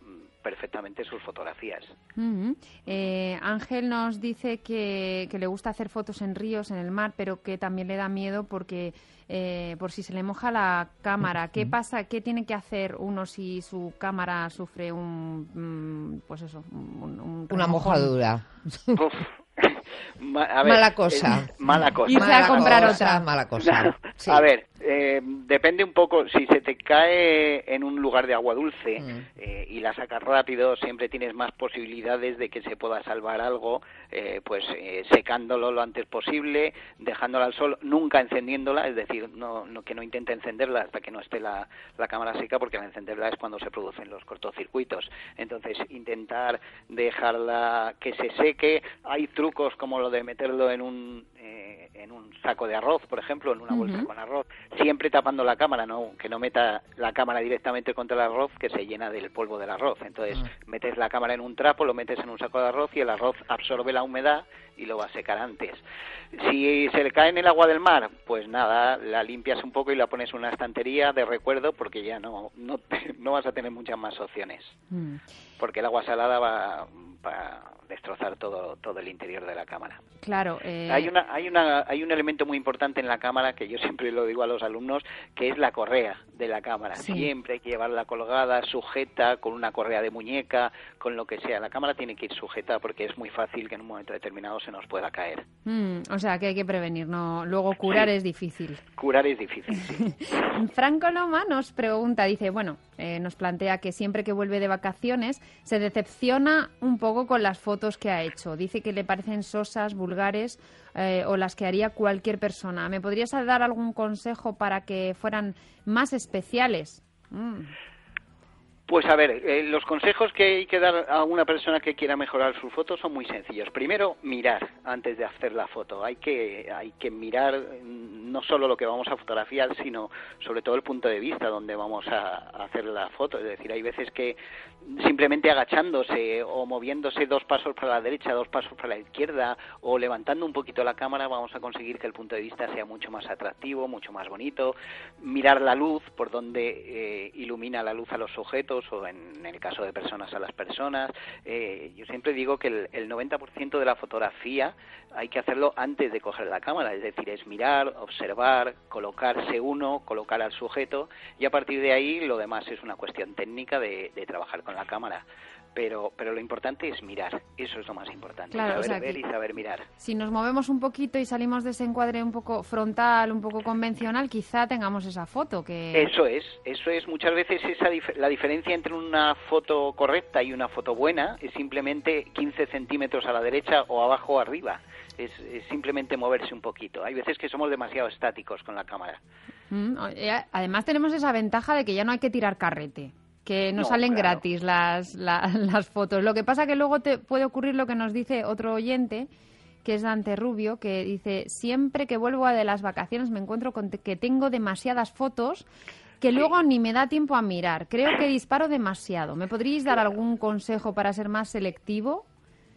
perfectamente sus fotografías. Ángel nos dice que le gusta hacer fotos en ríos, en el mar, pero que también le da miedo porque por si se le moja la cámara. ¿Qué pasa? ¿Qué tiene que hacer uno si su cámara sufre una mojadura? Mala cosa. Irse a comprar otra. Mala cosa. Sí. A ver, depende un poco. Si se te cae en un lugar de agua dulce y la sacas rápido, siempre tienes más posibilidades de que se pueda salvar algo, secándolo lo antes posible, dejándola al sol, nunca encendiéndola, es decir, que no intente encenderla hasta que no esté la cámara seca, porque al encenderla es cuando se producen los cortocircuitos. Entonces, intentar dejarla que se seque. Hay trucos como lo de meterlo en un saco de arroz, por ejemplo, en una bolsa con arroz, siempre tapando la cámara, que no meta la cámara directamente contra el arroz, que se llena del polvo del arroz. Entonces, metes la cámara en un trapo, lo metes en un saco de arroz y el arroz absorbe la humedad y lo va a secar antes. Si se le cae en el agua del mar, pues nada, la limpias un poco y la pones en una estantería de recuerdo, porque ya no vas a tener muchas más opciones. Porque el agua salada va a destrozar todo el interior de la cámara. Claro. Hay un elemento muy importante en la cámara que yo siempre lo digo a los alumnos, que es la correa de la cámara. Sí. Siempre hay que llevarla colgada, sujeta, con una correa de muñeca, con lo que sea. La cámara tiene que ir sujeta porque es muy fácil que en un momento determinado se nos pueda caer. O sea, que hay que prevenir, ¿no? Luego curar es difícil. Curar es difícil, sí. Franco Loma nos pregunta, dice, nos plantea que siempre que vuelve de vacaciones se decepciona un poco con las fotos que ha hecho. Dice que le parecen sosas, vulgares o las que haría cualquier persona. ¿Me podrías dar algún consejo para que fueran más especiales? Pues a ver, los consejos que hay que dar a una persona que quiera mejorar sus fotos son muy sencillos. Primero, mirar antes de hacer la foto. Hay que mirar no solo lo que vamos a fotografiar, sino sobre todo el punto de vista donde vamos a hacer la foto. Es decir, hay veces que simplemente agachándose o moviéndose 2 pasos para la derecha, 2 pasos para la izquierda o levantando un poquito la cámara vamos a conseguir que el punto de vista sea mucho más atractivo, mucho más bonito. Mirar la luz, por donde ilumina la luz a los sujetos, o en el caso de personas a las personas. Yo siempre digo que el 90% de la fotografía hay que hacerlo antes de coger la cámara, es decir, es mirar, observar, colocarse uno, colocar al sujeto, y a partir de ahí lo demás es una cuestión técnica de trabajar con la cámara. Pero lo importante es mirar, eso es lo más importante, claro, saber ver y saber mirar. Si nos movemos un poquito y salimos de ese encuadre un poco frontal, un poco convencional, quizá tengamos esa foto que... Eso es, muchas veces la diferencia entre una foto correcta y una foto buena es simplemente 15 centímetros a la derecha o abajo o arriba, es simplemente moverse un poquito. Hay veces que somos demasiado estáticos con la cámara. Además tenemos esa ventaja de que ya no hay que tirar carrete, que no salen gratis las fotos. Lo que pasa que luego te puede ocurrir lo que nos dice otro oyente, que es Dante Rubio, que dice, siempre que vuelvo de las vacaciones me encuentro con que tengo demasiadas fotos que luego ni me da tiempo a mirar. Creo que disparo demasiado. ¿Me podríais dar algún consejo para ser más selectivo?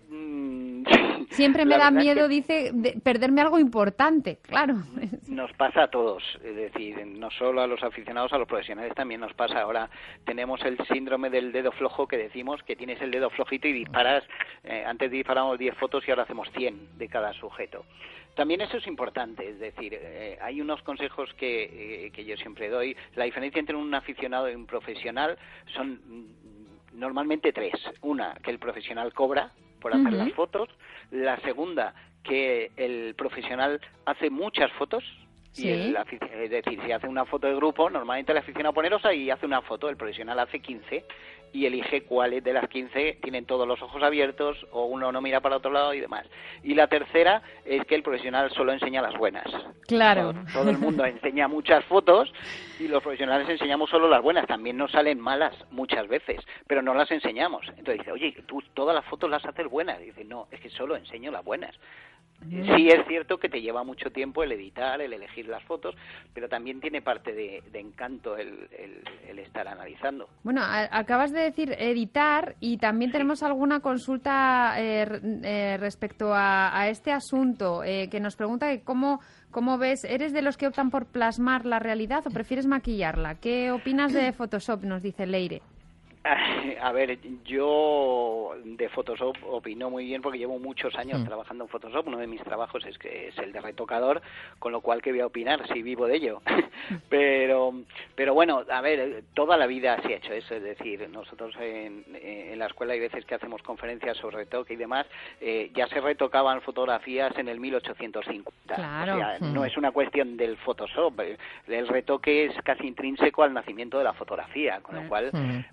Siempre me da miedo, dice, de perderme algo importante, claro. Nos pasa a todos, es decir, no solo a los aficionados, a los profesionales también nos pasa. Ahora tenemos el síndrome del dedo flojo, que decimos que tienes el dedo flojito y disparas, antes disparábamos 10 fotos y ahora hacemos 100 de cada sujeto. También eso es importante, es decir, hay unos consejos que yo siempre doy. La diferencia entre un aficionado y un profesional son normalmente 3. Una, que el profesional cobra por hacer las fotos. La segunda, que el profesional hace muchas fotos. Sí. Es decir, si hace una foto de grupo, normalmente el aficionado pone rosa y hace una foto, el profesional hace 15 y elige cuáles de las 15 tienen todos los ojos abiertos o uno no mira para otro lado y demás. Y la tercera es que el profesional solo enseña las buenas. Claro. Todo el mundo enseña muchas fotos y los profesionales enseñamos solo las buenas. También nos salen malas muchas veces, pero no las enseñamos. Entonces dice, oye, tú todas las fotos las haces buenas. Y dice, no, es que solo enseño las buenas. Sí es cierto que te lleva mucho tiempo el editar, el elegir las fotos, pero también tiene parte de encanto el estar analizando. Bueno, acabas de decir editar y también tenemos alguna consulta respecto a este asunto que nos pregunta que cómo ves, ¿eres de los que optan por plasmar la realidad o prefieres maquillarla? ¿Qué opinas de Photoshop? Nos dice Leire. A ver, yo de Photoshop opino muy bien porque llevo muchos años trabajando en Photoshop. Uno de mis trabajos es el de retocador, con lo cual, ¿qué voy a opinar si vivo de ello? pero bueno, a ver, toda la vida se ha hecho eso. Es decir, nosotros en la escuela hay veces que hacemos conferencias sobre retoque y demás. Ya se retocaban fotografías en el 1850. Claro. O sea, no es una cuestión del Photoshop. El retoque es casi intrínseco al nacimiento de la fotografía, con lo cual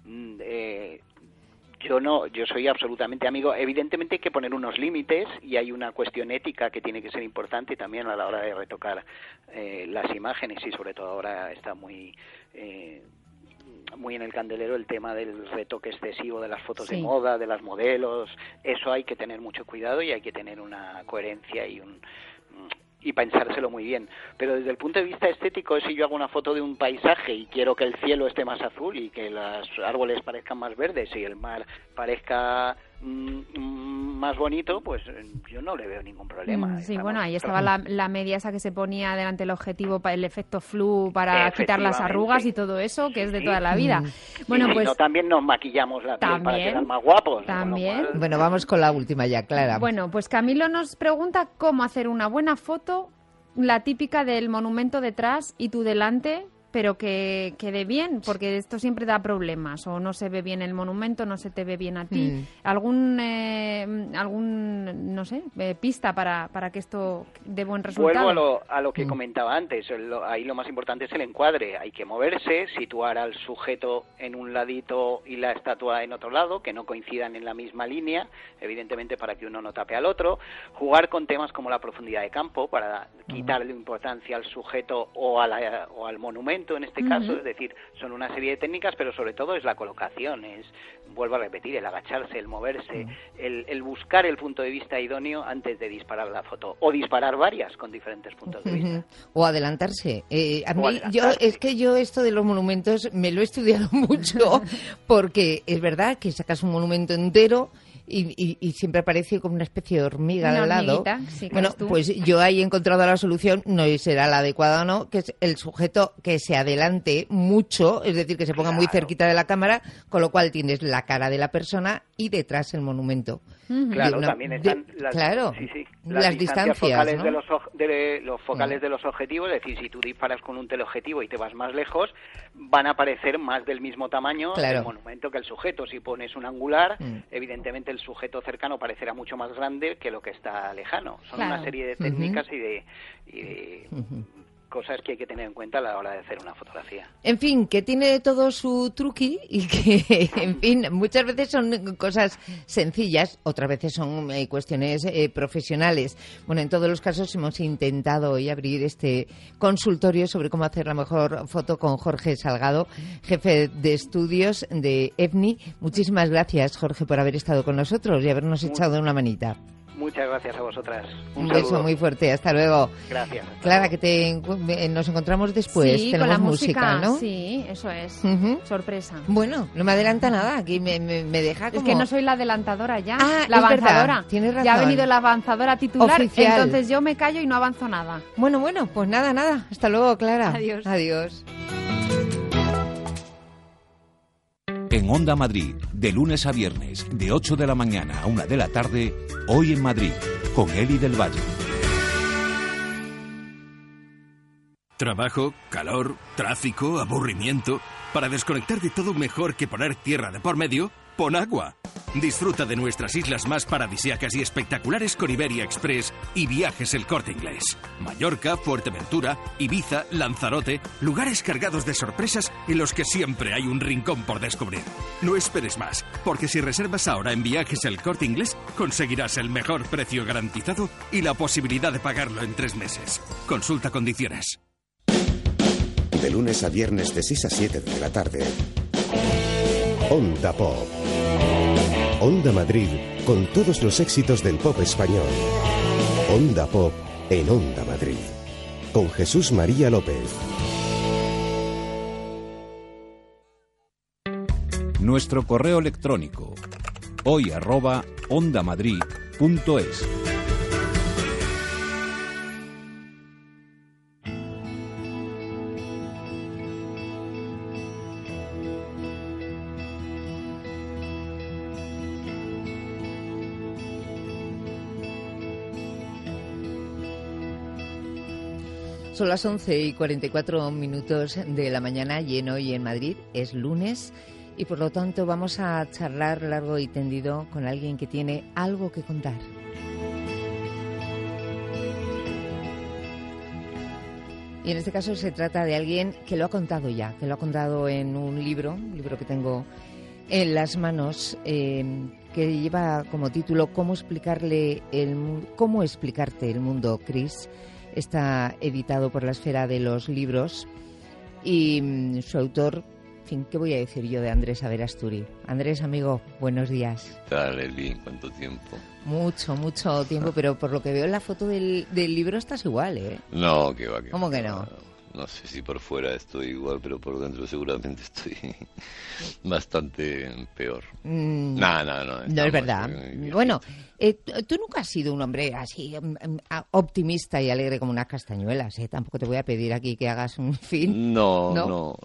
yo soy absolutamente amigo. Evidentemente hay que poner unos límites y hay una cuestión ética que tiene que ser importante también a la hora de retocar las imágenes, y sobre todo ahora está muy en el candelero el tema del retoque excesivo de las fotos de moda, de las modelos. Eso hay que tener mucho cuidado y hay que tener una coherencia y pensárselo muy bien. Pero desde el punto de vista estético, si yo hago una foto de un paisaje y quiero que el cielo esté más azul y que los árboles parezcan más verdes y el mar parezca más bonito, pues yo no le veo ningún problema. Sí, bueno, ahí estaba la media esa que se ponía delante del objetivo para el efecto flu, para quitar las arrugas y todo eso, que es de toda la vida. Bueno, pues no, también nos maquillamos la piel para quedar más guapos. También. Bueno, vamos con la última ya, Clara. Bueno, pues Camilo nos pregunta cómo hacer una buena foto, la típica del monumento detrás y tú delante, pero que quede bien, porque esto siempre da problemas, o no se ve bien el monumento, no se te ve bien a ti. ¿Algún no sé, pista para que esto dé buen resultado? Vuelvo a lo que comentaba antes. Ahí lo más importante es el encuadre. Hay que moverse, situar al sujeto en un ladito y la estatua en otro lado, que no coincidan en la misma línea, evidentemente para que uno no tape al otro. Jugar con temas como la profundidad de campo, para quitarle importancia al sujeto o al monumento, en este caso. Es decir, son una serie de técnicas, pero sobre todo es la colocación, vuelvo a repetir, el agacharse, el moverse, el buscar el punto de vista idóneo antes de disparar la foto, o disparar varias con diferentes puntos de vista. O adelantarse. Yo esto de los monumentos me lo he estudiado mucho, porque es verdad que sacas un monumento entero y siempre aparece como una especie de hormiga al lado. Sí, bueno, pues yo ahí he encontrado la solución, no será la adecuada o no, que es el sujeto que se adelante mucho, es decir, que se ponga muy cerquita de la cámara, con lo cual tienes la cara de la persona y detrás el monumento. Claro, también están las distancias focales, ¿no? de los focales de los objetivos. Es decir, si tú disparas con un teleobjetivo y te vas más lejos, van a aparecer más del mismo tamaño el monumento que el sujeto. Si pones un angular, evidentemente el sujeto cercano parecerá mucho más grande que lo que está lejano. Son una serie de técnicas y de cosas que hay que tener en cuenta a la hora de hacer una fotografía. En fin, que tiene todo su truqui y que, en fin, muchas veces son cosas sencillas, otras veces son cuestiones profesionales. Bueno, en todos los casos hemos intentado hoy abrir este consultorio sobre cómo hacer la mejor foto con Jorge Salgado, jefe de estudios de EFNI. Muchísimas gracias, Jorge, por haber estado con nosotros y habernos echado una manita. Muchas gracias a vosotras. Un beso muy fuerte. Hasta luego. Gracias. Clara, que nos encontramos después. Sí, tenemos con la música, ¿no? Sí, eso es. Sorpresa. Bueno, no me adelanta nada. Aquí me deja como... Es que no soy la adelantadora ya. Ah, la avanzadora. Verdad, tienes razón. Ya ha venido la avanzadora titular. Oficial. Entonces yo me callo y no avanzo nada. Bueno, pues nada. Hasta luego, Clara. Adiós. En Onda Madrid, de lunes a viernes, de 8 de la mañana a 1 de la tarde, Hoy en Madrid, con Eli del Valle. Trabajo, calor, tráfico, aburrimiento. Para desconectar de todo, mejor que poner tierra de por medio, pon agua. Disfruta de nuestras islas más paradisíacas y espectaculares con Iberia Express y Viajes El Corte Inglés. Mallorca, Fuerteventura, Ibiza, Lanzarote, lugares cargados de sorpresas en los que siempre hay un rincón por descubrir. No esperes más, porque si reservas ahora en Viajes El Corte Inglés, conseguirás el mejor precio garantizado y la posibilidad de pagarlo en 3 meses. Consulta condiciones. De lunes a viernes de 6 a 7 de la tarde. Onda Pop. Onda Madrid, con todos los éxitos del pop español. Onda Pop en Onda Madrid. Con Jesús María López. Nuestro correo electrónico hoy@ondamadrid.es. Son las 11:44 de la mañana y hoy en Madrid es lunes y por lo tanto vamos a charlar largo y tendido con alguien que tiene algo que contar. Y en este caso se trata de alguien que lo ha contado ya, que lo ha contado en un libro que tengo en las manos, que lleva como título ¿Cómo explicarte el mundo, Chris? Está editado por la Esfera de los Libros y su autor, en fin, ¿qué voy a decir yo de Andrés Averasturi? Andrés, amigo, buenos días. ¿Qué tal, Eli? ¿Cuánto tiempo? Mucho tiempo, pero por lo que veo en la foto del libro estás igual, ¿eh? No, que va. ¿Cómo que no? No sé si por fuera estoy igual, pero por dentro seguramente estoy bastante peor. No es verdad. Bueno, tú nunca has sido un hombre así optimista y alegre como unas castañuelas, ¿eh? Tampoco te voy a pedir aquí que hagas un fin. No,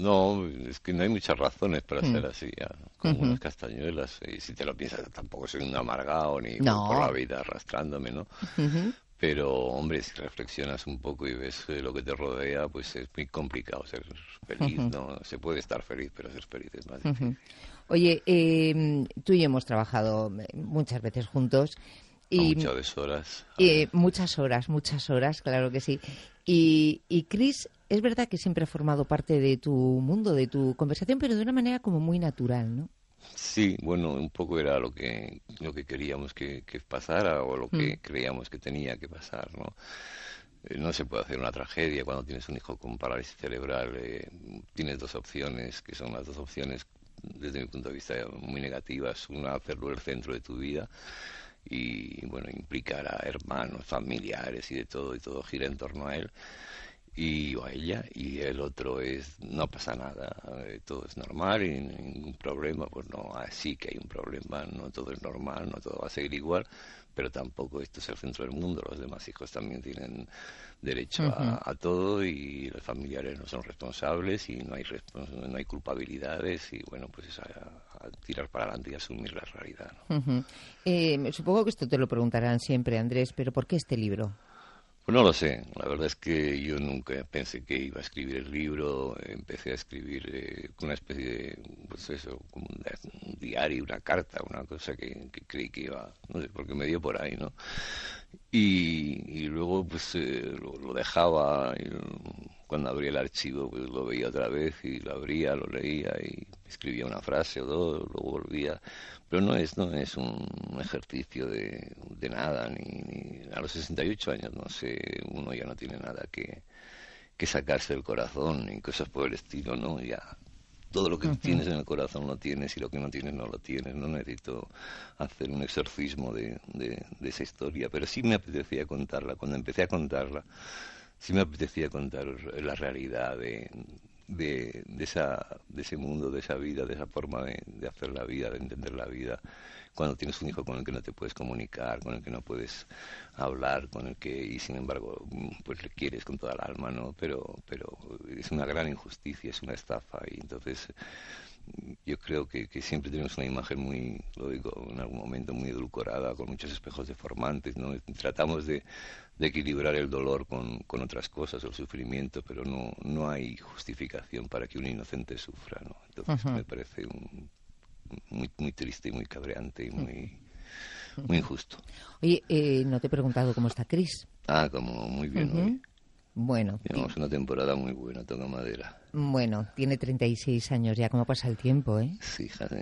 es que no hay muchas razones para ser así, como unas castañuelas. Y si te lo piensas, tampoco soy un amargado ni por la vida arrastrándome, ¿no? Pero, hombre, si reflexionas un poco y ves lo que te rodea, pues es muy complicado ser feliz, ¿no? Se puede estar feliz, pero ser feliz es más difícil. Oye, tú y yo hemos trabajado muchas veces juntos. Y muchas horas. Muchas horas, claro que sí. Y Chris, es verdad que siempre ha formado parte de tu mundo, de tu conversación, pero de una manera como muy natural, ¿no? Sí, bueno, un poco era lo que queríamos que pasara o lo que creíamos que tenía que pasar, ¿no? No se puede hacer una tragedia cuando tienes un hijo con parálisis cerebral. Tienes dos opciones, que son las dos opciones, desde mi punto de vista, muy negativas. Una, hacerlo el centro de tu vida y, bueno, implicar a hermanos, familiares y todo gira en torno a él. O a ella, y el otro es no pasa nada, todo es normal y ningún problema. Pues no, sí que hay un problema, no todo es normal, no todo va a seguir igual, pero tampoco esto es el centro del mundo, los demás hijos también tienen derecho a todo y los familiares no son responsables y no hay culpabilidades y bueno, pues es a tirar para adelante y asumir la realidad, ¿no? Supongo que esto te lo preguntarán siempre, Andrés, pero ¿por qué este libro? Pues no lo sé, la verdad es que yo nunca pensé que iba a escribir el libro. Empecé a escribir una especie de, pues eso, como un diario, una carta, una cosa que creí que iba, no sé, porque me dio por ahí, ¿no? Y luego pues lo dejaba, y cuando abría el archivo pues lo veía otra vez y lo abría, lo leía y escribía una frase o dos, luego volvía. Pero no es un ejercicio de nada, ni a los 68 años, no sé, uno ya no tiene nada que sacarse del corazón, ni cosas por el estilo, ¿no? Ya todo lo que tienes en el corazón lo tienes y lo que no tienes no lo tienes. No necesito hacer un exorcismo de esa historia, pero sí me apetecía contarla. Cuando empecé a contarla, sí me apetecía contar la realidad de ese mundo, de esa vida, de esa forma de hacer la vida, de entender la vida, cuando tienes un hijo con el que no te puedes comunicar, con el que no puedes hablar, y sin embargo pues le quieres con toda el alma, ¿no? Pero es una gran injusticia, es una estafa, y entonces yo creo que siempre tenemos una imagen muy, lo digo en algún momento, muy edulcorada, con muchos espejos deformantes, ¿no? Tratamos de equilibrar el dolor con otras cosas, el sufrimiento, pero no hay justificación para que un inocente sufra, ¿no? Entonces me parece muy triste y muy cabreante y muy injusto. Oye, no te he preguntado cómo está Chris. Como muy bien hoy. Bueno. Tenemos una temporada muy buena, toca madera. Bueno, tiene 36 años ya, ¿cómo pasa el tiempo, eh? Sí, fíjate.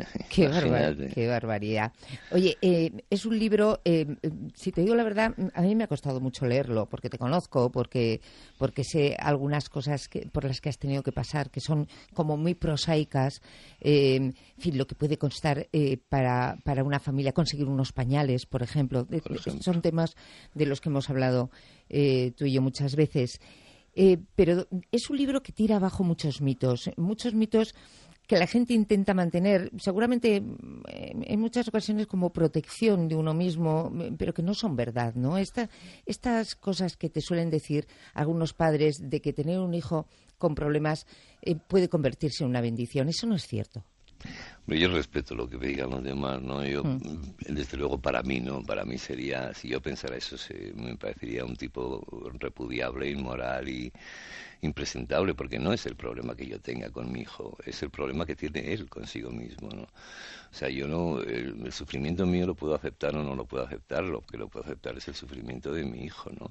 Qué barbaridad. Oye, es un libro, si te digo la verdad, a mí me ha costado mucho leerlo, porque te conozco, porque sé algunas cosas por las que has tenido que pasar, que son como muy prosaicas, en fin, lo que puede costar para una familia conseguir unos pañales, por ejemplo. Son temas de los que hemos hablado tú y yo muchas veces. Pero es un libro que tira abajo muchos mitos que la gente intenta mantener, seguramente en muchas ocasiones como protección de uno mismo, pero que no son verdad, ¿no? Estas cosas que te suelen decir algunos padres de que tener un hijo con problemas puede convertirse en una bendición, eso no es cierto. Yo respeto lo que me digan los demás, ¿no? Yo, desde luego, para mí, ¿no? Para mí sería, si yo pensara eso, me parecería un tipo repudiable, inmoral y impresentable, porque no es el problema que yo tenga con mi hijo, es el problema que tiene él consigo mismo, ¿no? O sea, yo no, el sufrimiento mío lo puedo aceptar o no lo puedo aceptar, lo que lo puedo aceptar es el sufrimiento de mi hijo, ¿no?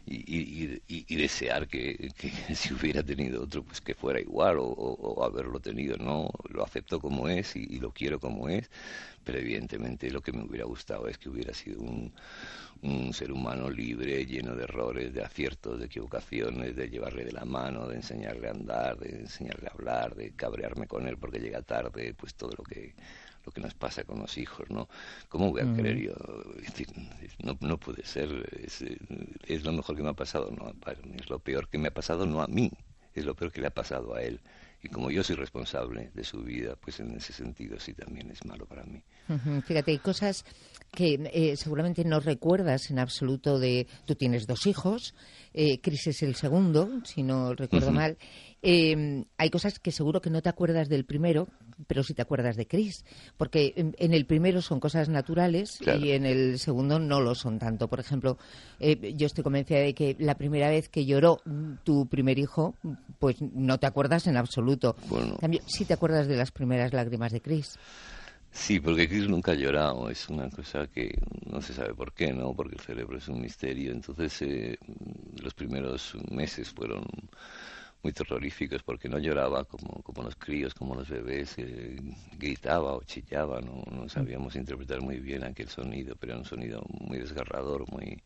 Y desear que si hubiera tenido otro, pues que fuera igual o haberlo tenido, ¿no? Lo acepto como es y lo quiero como es, pero evidentemente lo que me hubiera gustado es que hubiera sido un ser humano libre, lleno de errores, de aciertos, de equivocaciones, de llevarle de la mano, de enseñarle a andar, de enseñarle a hablar, de cabrearme con él porque llega tarde, pues todo lo que nos pasa con los hijos, ¿no? ¿Cómo voy a querer yo? Es decir, no puede ser, es lo mejor que me ha pasado, no, es lo peor que me ha pasado, no a mí, es lo peor que le ha pasado a él. Y como yo soy responsable de su vida, pues en ese sentido sí también es malo para mí. Fíjate, hay cosas que seguramente no recuerdas en absoluto de... Tú tienes 2 hijos, Chris es el segundo, si no recuerdo mal. Hay cosas que seguro que no te acuerdas del primero, pero sí te acuerdas de Chris, porque en el primero son cosas naturales, claro, y en el segundo no lo son tanto. Por ejemplo, yo estoy convencida de que la primera vez que lloró tu primer hijo, pues no te acuerdas en absoluto. Bueno. En cambio, sí te acuerdas de las primeras lágrimas de Chris. Sí, porque Chris nunca ha llorado, es una cosa que no se sabe por qué, ¿no? Porque el cerebro es un misterio. Entonces, los primeros meses fueron muy terroríficos porque no lloraba como los críos, como los bebés, gritaba o chillaba, no sabíamos interpretar muy bien aquel sonido, pero era un sonido muy desgarrador, muy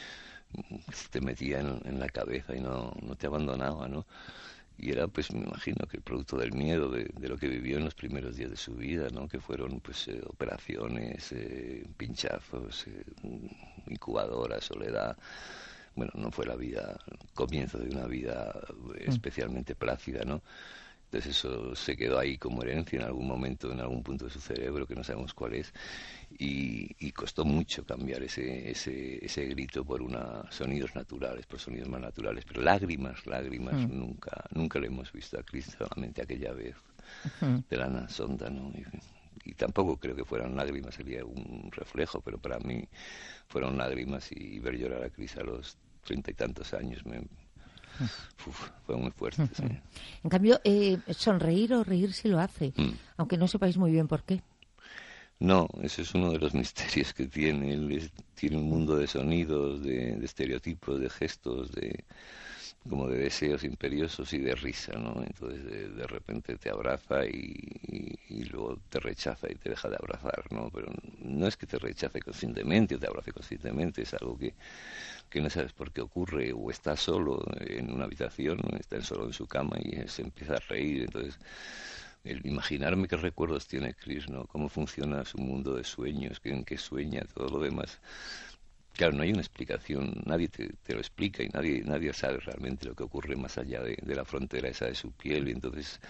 te metía en la cabeza y no te abandonaba, ¿no? Y era, pues me imagino que el producto del miedo de lo que vivió en los primeros días de su vida, ¿no? Que fueron pues operaciones, pinchazos, incubadoras, soledad. Bueno, no fue comienzo de una vida especialmente plácida, ¿no? Entonces eso se quedó ahí como herencia en algún momento, en algún punto de su cerebro, que no sabemos cuál es, y costó mucho cambiar ese grito por sonidos naturales, por sonidos más naturales, pero lágrimas, nunca le hemos visto a Chris, solamente aquella vez de la sonda, ¿no? Y tampoco creo que fueran lágrimas, sería un reflejo, pero para mí fueron lágrimas, y ver llorar a Chris a los 30 y tantos años fue muy fuerte. Sí. En cambio, sonreír o reír sí lo hace, aunque no sepáis muy bien por qué. No, ese es uno de los misterios que tiene. Él tiene un mundo de sonidos, de estereotipos, de gestos, como de deseos imperiosos y de risa, ¿no? Entonces de repente te abraza y luego te rechaza y te deja de abrazar, ¿no? Pero no es que te rechace conscientemente o te abrace conscientemente, es algo que no sabes por qué ocurre, o está solo en una habitación, está solo en su cama y se empieza a reír. Entonces, el imaginarme qué recuerdos tiene Chris, ¿no? Cómo funciona su mundo de sueños, en qué sueña, todo lo demás. Claro, no hay una explicación, nadie te lo explica y nadie sabe realmente lo que ocurre más allá de la frontera esa de su piel. Y entonces,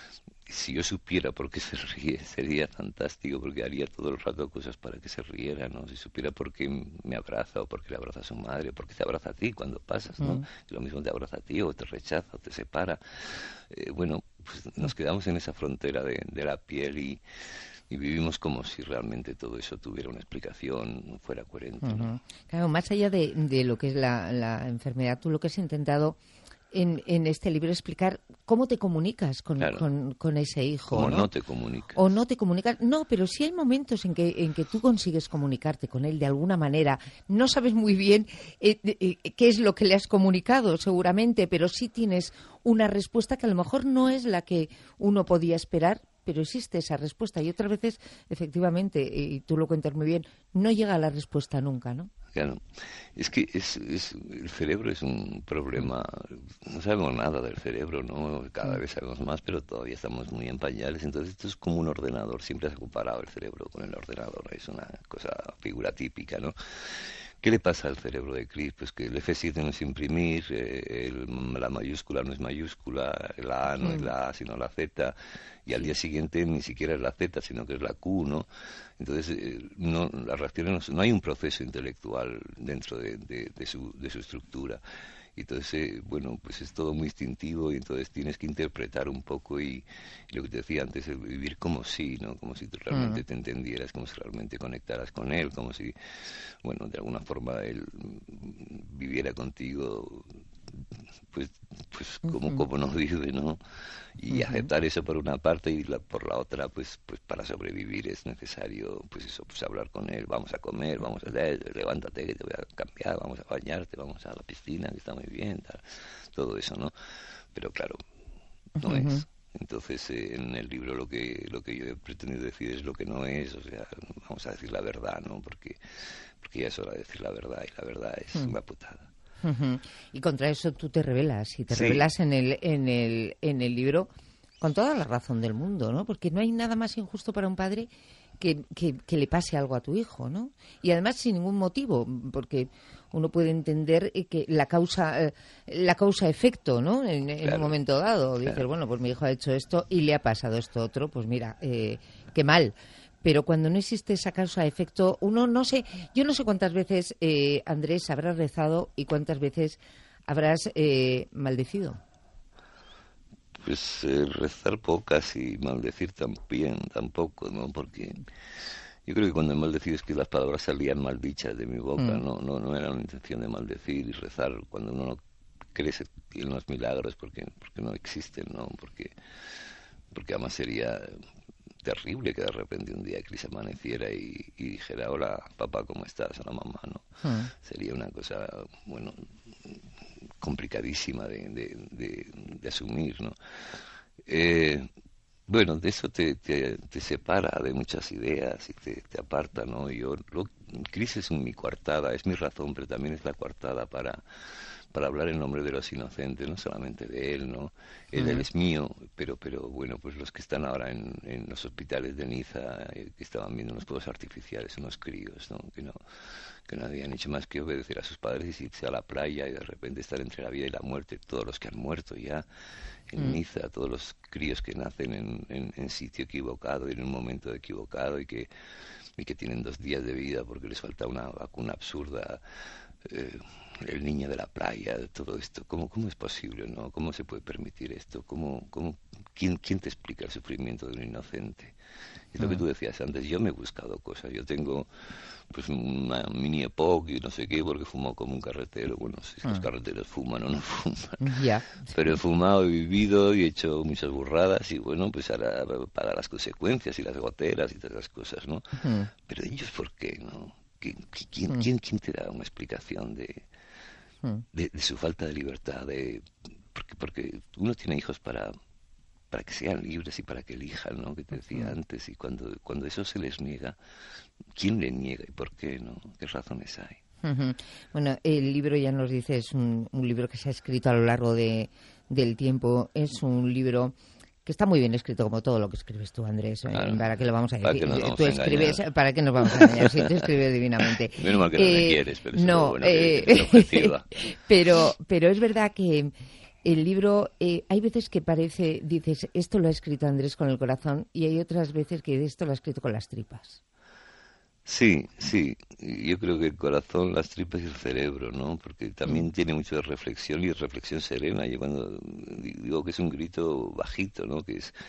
si yo supiera por qué se ríe, sería fantástico, porque haría todo el rato cosas para que se riera, ¿no? Si supiera por qué me abraza, o por qué le abraza a su madre, o por qué te abraza a ti cuando pasas, ¿no? Lo mismo te abraza a ti, o te rechaza, o te separa. Bueno, pues nos quedamos en esa frontera de la piel y vivimos como si realmente todo eso tuviera una explicación, fuera coherente, ¿no? Claro, más allá de lo que es la enfermedad, tú lo que has intentado en este libro explicar cómo te comunicas con ese hijo. Cómo ¿no? No te comunicas. O no te comunicas. No, pero sí hay momentos en que tú consigues comunicarte con él de alguna manera. No sabes muy bien qué es lo que le has comunicado, seguramente, pero sí tienes una respuesta que a lo mejor no es la que uno podía esperar, pero existe esa respuesta. Y otras veces, efectivamente, y tú lo cuentas muy bien, no llega a la respuesta nunca, ¿no? Claro, es que el cerebro es un problema, no sabemos nada del cerebro, ¿no? Cada vez sabemos más, pero todavía estamos muy en pañales. Entonces esto es como un ordenador, siempre se ha comparado el cerebro con el ordenador, es una figura típica, ¿no? ¿Qué le pasa al cerebro de Chris? Pues que el F7 no es imprimir, la mayúscula no es mayúscula, la A no es la A, sino la Z, y al día siguiente ni siquiera es la Z, sino que es la Q, ¿no? Entonces, las reacciones no hay un proceso intelectual dentro de su estructura. Y entonces, bueno, pues es todo muy instintivo y entonces tienes que interpretar un poco y lo que te decía antes, el vivir como si, ¿no? Como si tú realmente te entendieras, como si realmente conectaras con él, como si, bueno, de alguna forma él viviera contigo, pues como nos vive, ¿no? Y aceptar eso por una parte y por la otra, pues para sobrevivir es necesario, pues eso, pues hablar con él, vamos a comer, vamos a levántate que te voy a cambiar, vamos a bañarte, vamos a la piscina que está muy bien, tal, todo eso, ¿no? Pero claro, no es. Entonces en el libro lo que yo he pretendido decir es lo que no es, o sea, vamos a decir la verdad, ¿no? Porque ya es hora de decir la verdad y la verdad es una putada. Y contra eso tú te rebelas, y te rebelas en el libro con toda la razón del mundo, ¿no? Porque no hay nada más injusto para un padre que le pase algo a tu hijo, ¿no? Y además sin ningún motivo, porque uno puede entender que la causa-efecto, ¿no? En un momento dado. Dices, bueno, pues mi hijo ha hecho esto y le ha pasado esto otro, pues mira, qué mal. Pero cuando no existe esa causa-efecto, uno no sé, yo no sé cuántas veces, Andrés, habrás rezado y cuántas veces habrás maldecido. Pues rezar pocas y maldecir también, tampoco, ¿no? Porque yo creo que cuando he maldecido es que las palabras salían mal dichas de mi boca, no era una intención de maldecir y rezar cuando uno no cree en los milagros porque no existen, ¿no? Porque además sería terrible que de repente un día Cris amaneciera y dijera, hola papá, ¿cómo estás? Hola mamá, ¿no? Sería una cosa, bueno, complicadísima de asumir, ¿no? Bueno, de eso te separa de muchas ideas y te aparta, ¿no? Cris es mi coartada, es mi razón, pero también es la coartada para hablar en nombre de los inocentes, no solamente de él, ¿no? Él es mío, pero bueno, pues los que están ahora en los hospitales de Niza, que estaban viendo unos fuegos artificiales, unos críos, ¿no? Que no habían hecho más que obedecer a sus padres y irse a la playa y de repente estar entre la vida y la muerte, todos los que han muerto ya en Niza, todos los críos que nacen en sitio equivocado y en un momento equivocado y que tienen 2 días de vida porque les falta una vacuna absurda, el niño de la playa, todo esto, ¿cómo es posible, no? ¿Cómo se puede permitir esto? ¿Quién te explica el sufrimiento de un inocente? Es lo que tú decías antes, yo me he buscado cosas, yo tengo pues una mini EPOC y no sé qué, porque he fumado como un carretero, bueno, si los carreteros fuman o no fuman, pero he fumado, he vivido y he hecho muchas burradas y bueno, pues ahora pagar las consecuencias y las goteras y todas esas cosas, ¿no? Pero ellos, ¿por qué, no? ¿Quién te da una explicación de su falta de libertad? Porque uno tiene hijos para que sean libres y para que elijan, ¿no? Que te decía antes, y cuando eso se les niega, ¿quién le niega y por qué, no? ¿Qué razones hay? Bueno, el libro, ya nos dice, es un libro que se ha escrito a lo largo del tiempo, es un libro que está muy bien escrito, como todo lo que escribes tú, Andrés. Claro. ¿Para qué lo vamos a decir? Tú escribes, ¿para qué nos vamos a engañar? Sí, tú escribes divinamente. Menos mal que no me quieres, pero no, bueno, que pero es verdad que el libro, hay veces que dices, esto lo ha escrito Andrés con el corazón, y hay otras veces que esto lo ha escrito con las tripas. Sí, yo creo que el corazón, las tripas y el cerebro, ¿no? Porque también tiene mucho de reflexión y reflexión serena. Yo cuando digo que es un grito bajito, ¿no? Que es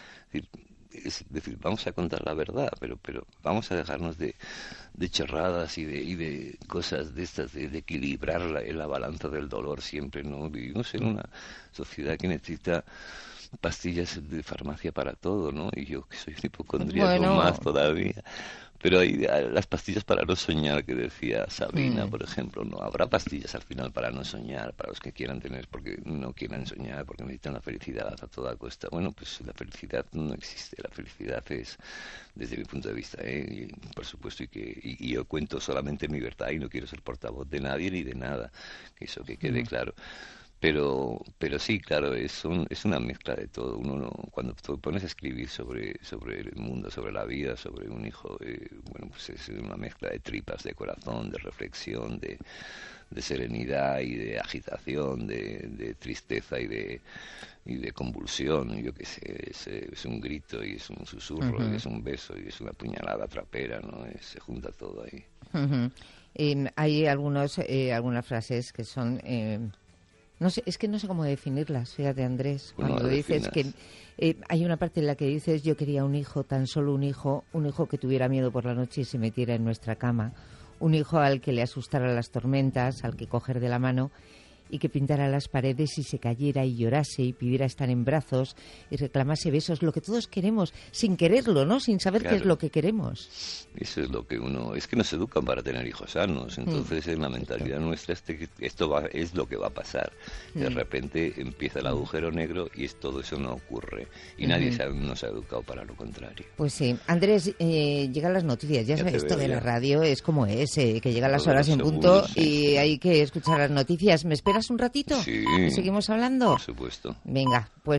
decir, vamos a contar la verdad, pero vamos a dejarnos de chorradas y de cosas de estas, de equilibrar la balanza del dolor siempre, ¿no? Vivimos en una sociedad que necesita pastillas de farmacia para todo, ¿no? Y yo, que soy un hipocondríaco más todavía. Pero hay las pastillas para no soñar, que decía Sabina, por ejemplo, no habrá pastillas al final para no soñar, para los que quieran tener, porque no quieran soñar, porque necesitan la felicidad a toda costa. Bueno, pues la felicidad no existe, la felicidad es, desde mi punto de vista, y por supuesto, y yo cuento solamente mi verdad y no quiero ser portavoz de nadie ni de nada, que eso que quede claro. Pero sí, claro, es una mezcla de todo. Uno cuando te pones a escribir sobre el mundo, sobre la vida, sobre un hijo, bueno, pues es una mezcla de tripas, de corazón, de reflexión, de serenidad y de agitación, de tristeza y de convulsión. Yo qué sé, es un grito y es un susurro y es un beso y es una puñalada trapera, ¿no? Se junta todo ahí. Hay algunas frases que son... No sé, es que no sé cómo definirlas, fíjate, Andrés, cuando dices que hay una parte en la que dices yo quería un hijo, tan solo un hijo que tuviera miedo por la noche y se metiera en nuestra cama, un hijo al que le asustaran las tormentas, al que coger de la mano y que pintara las paredes y se cayera y llorase y pidiera estar en brazos y reclamase besos, lo que todos queremos, sin quererlo, ¿no? Sin saber qué es lo que queremos. Eso es lo que es que nos educan para tener hijos sanos, entonces en la mentalidad nuestra es lo que va a pasar. De repente empieza el agujero negro y todo eso no ocurre y nadie nos ha educado para lo contrario. Pues sí. Andrés, llegan las noticias, ya sabes, esto de la radio es como es, que llegan las horas en punto y hay que escuchar las noticias. ¿Me esperas un ratito? Sí. ¿Seguimos hablando? Por supuesto. Venga, pues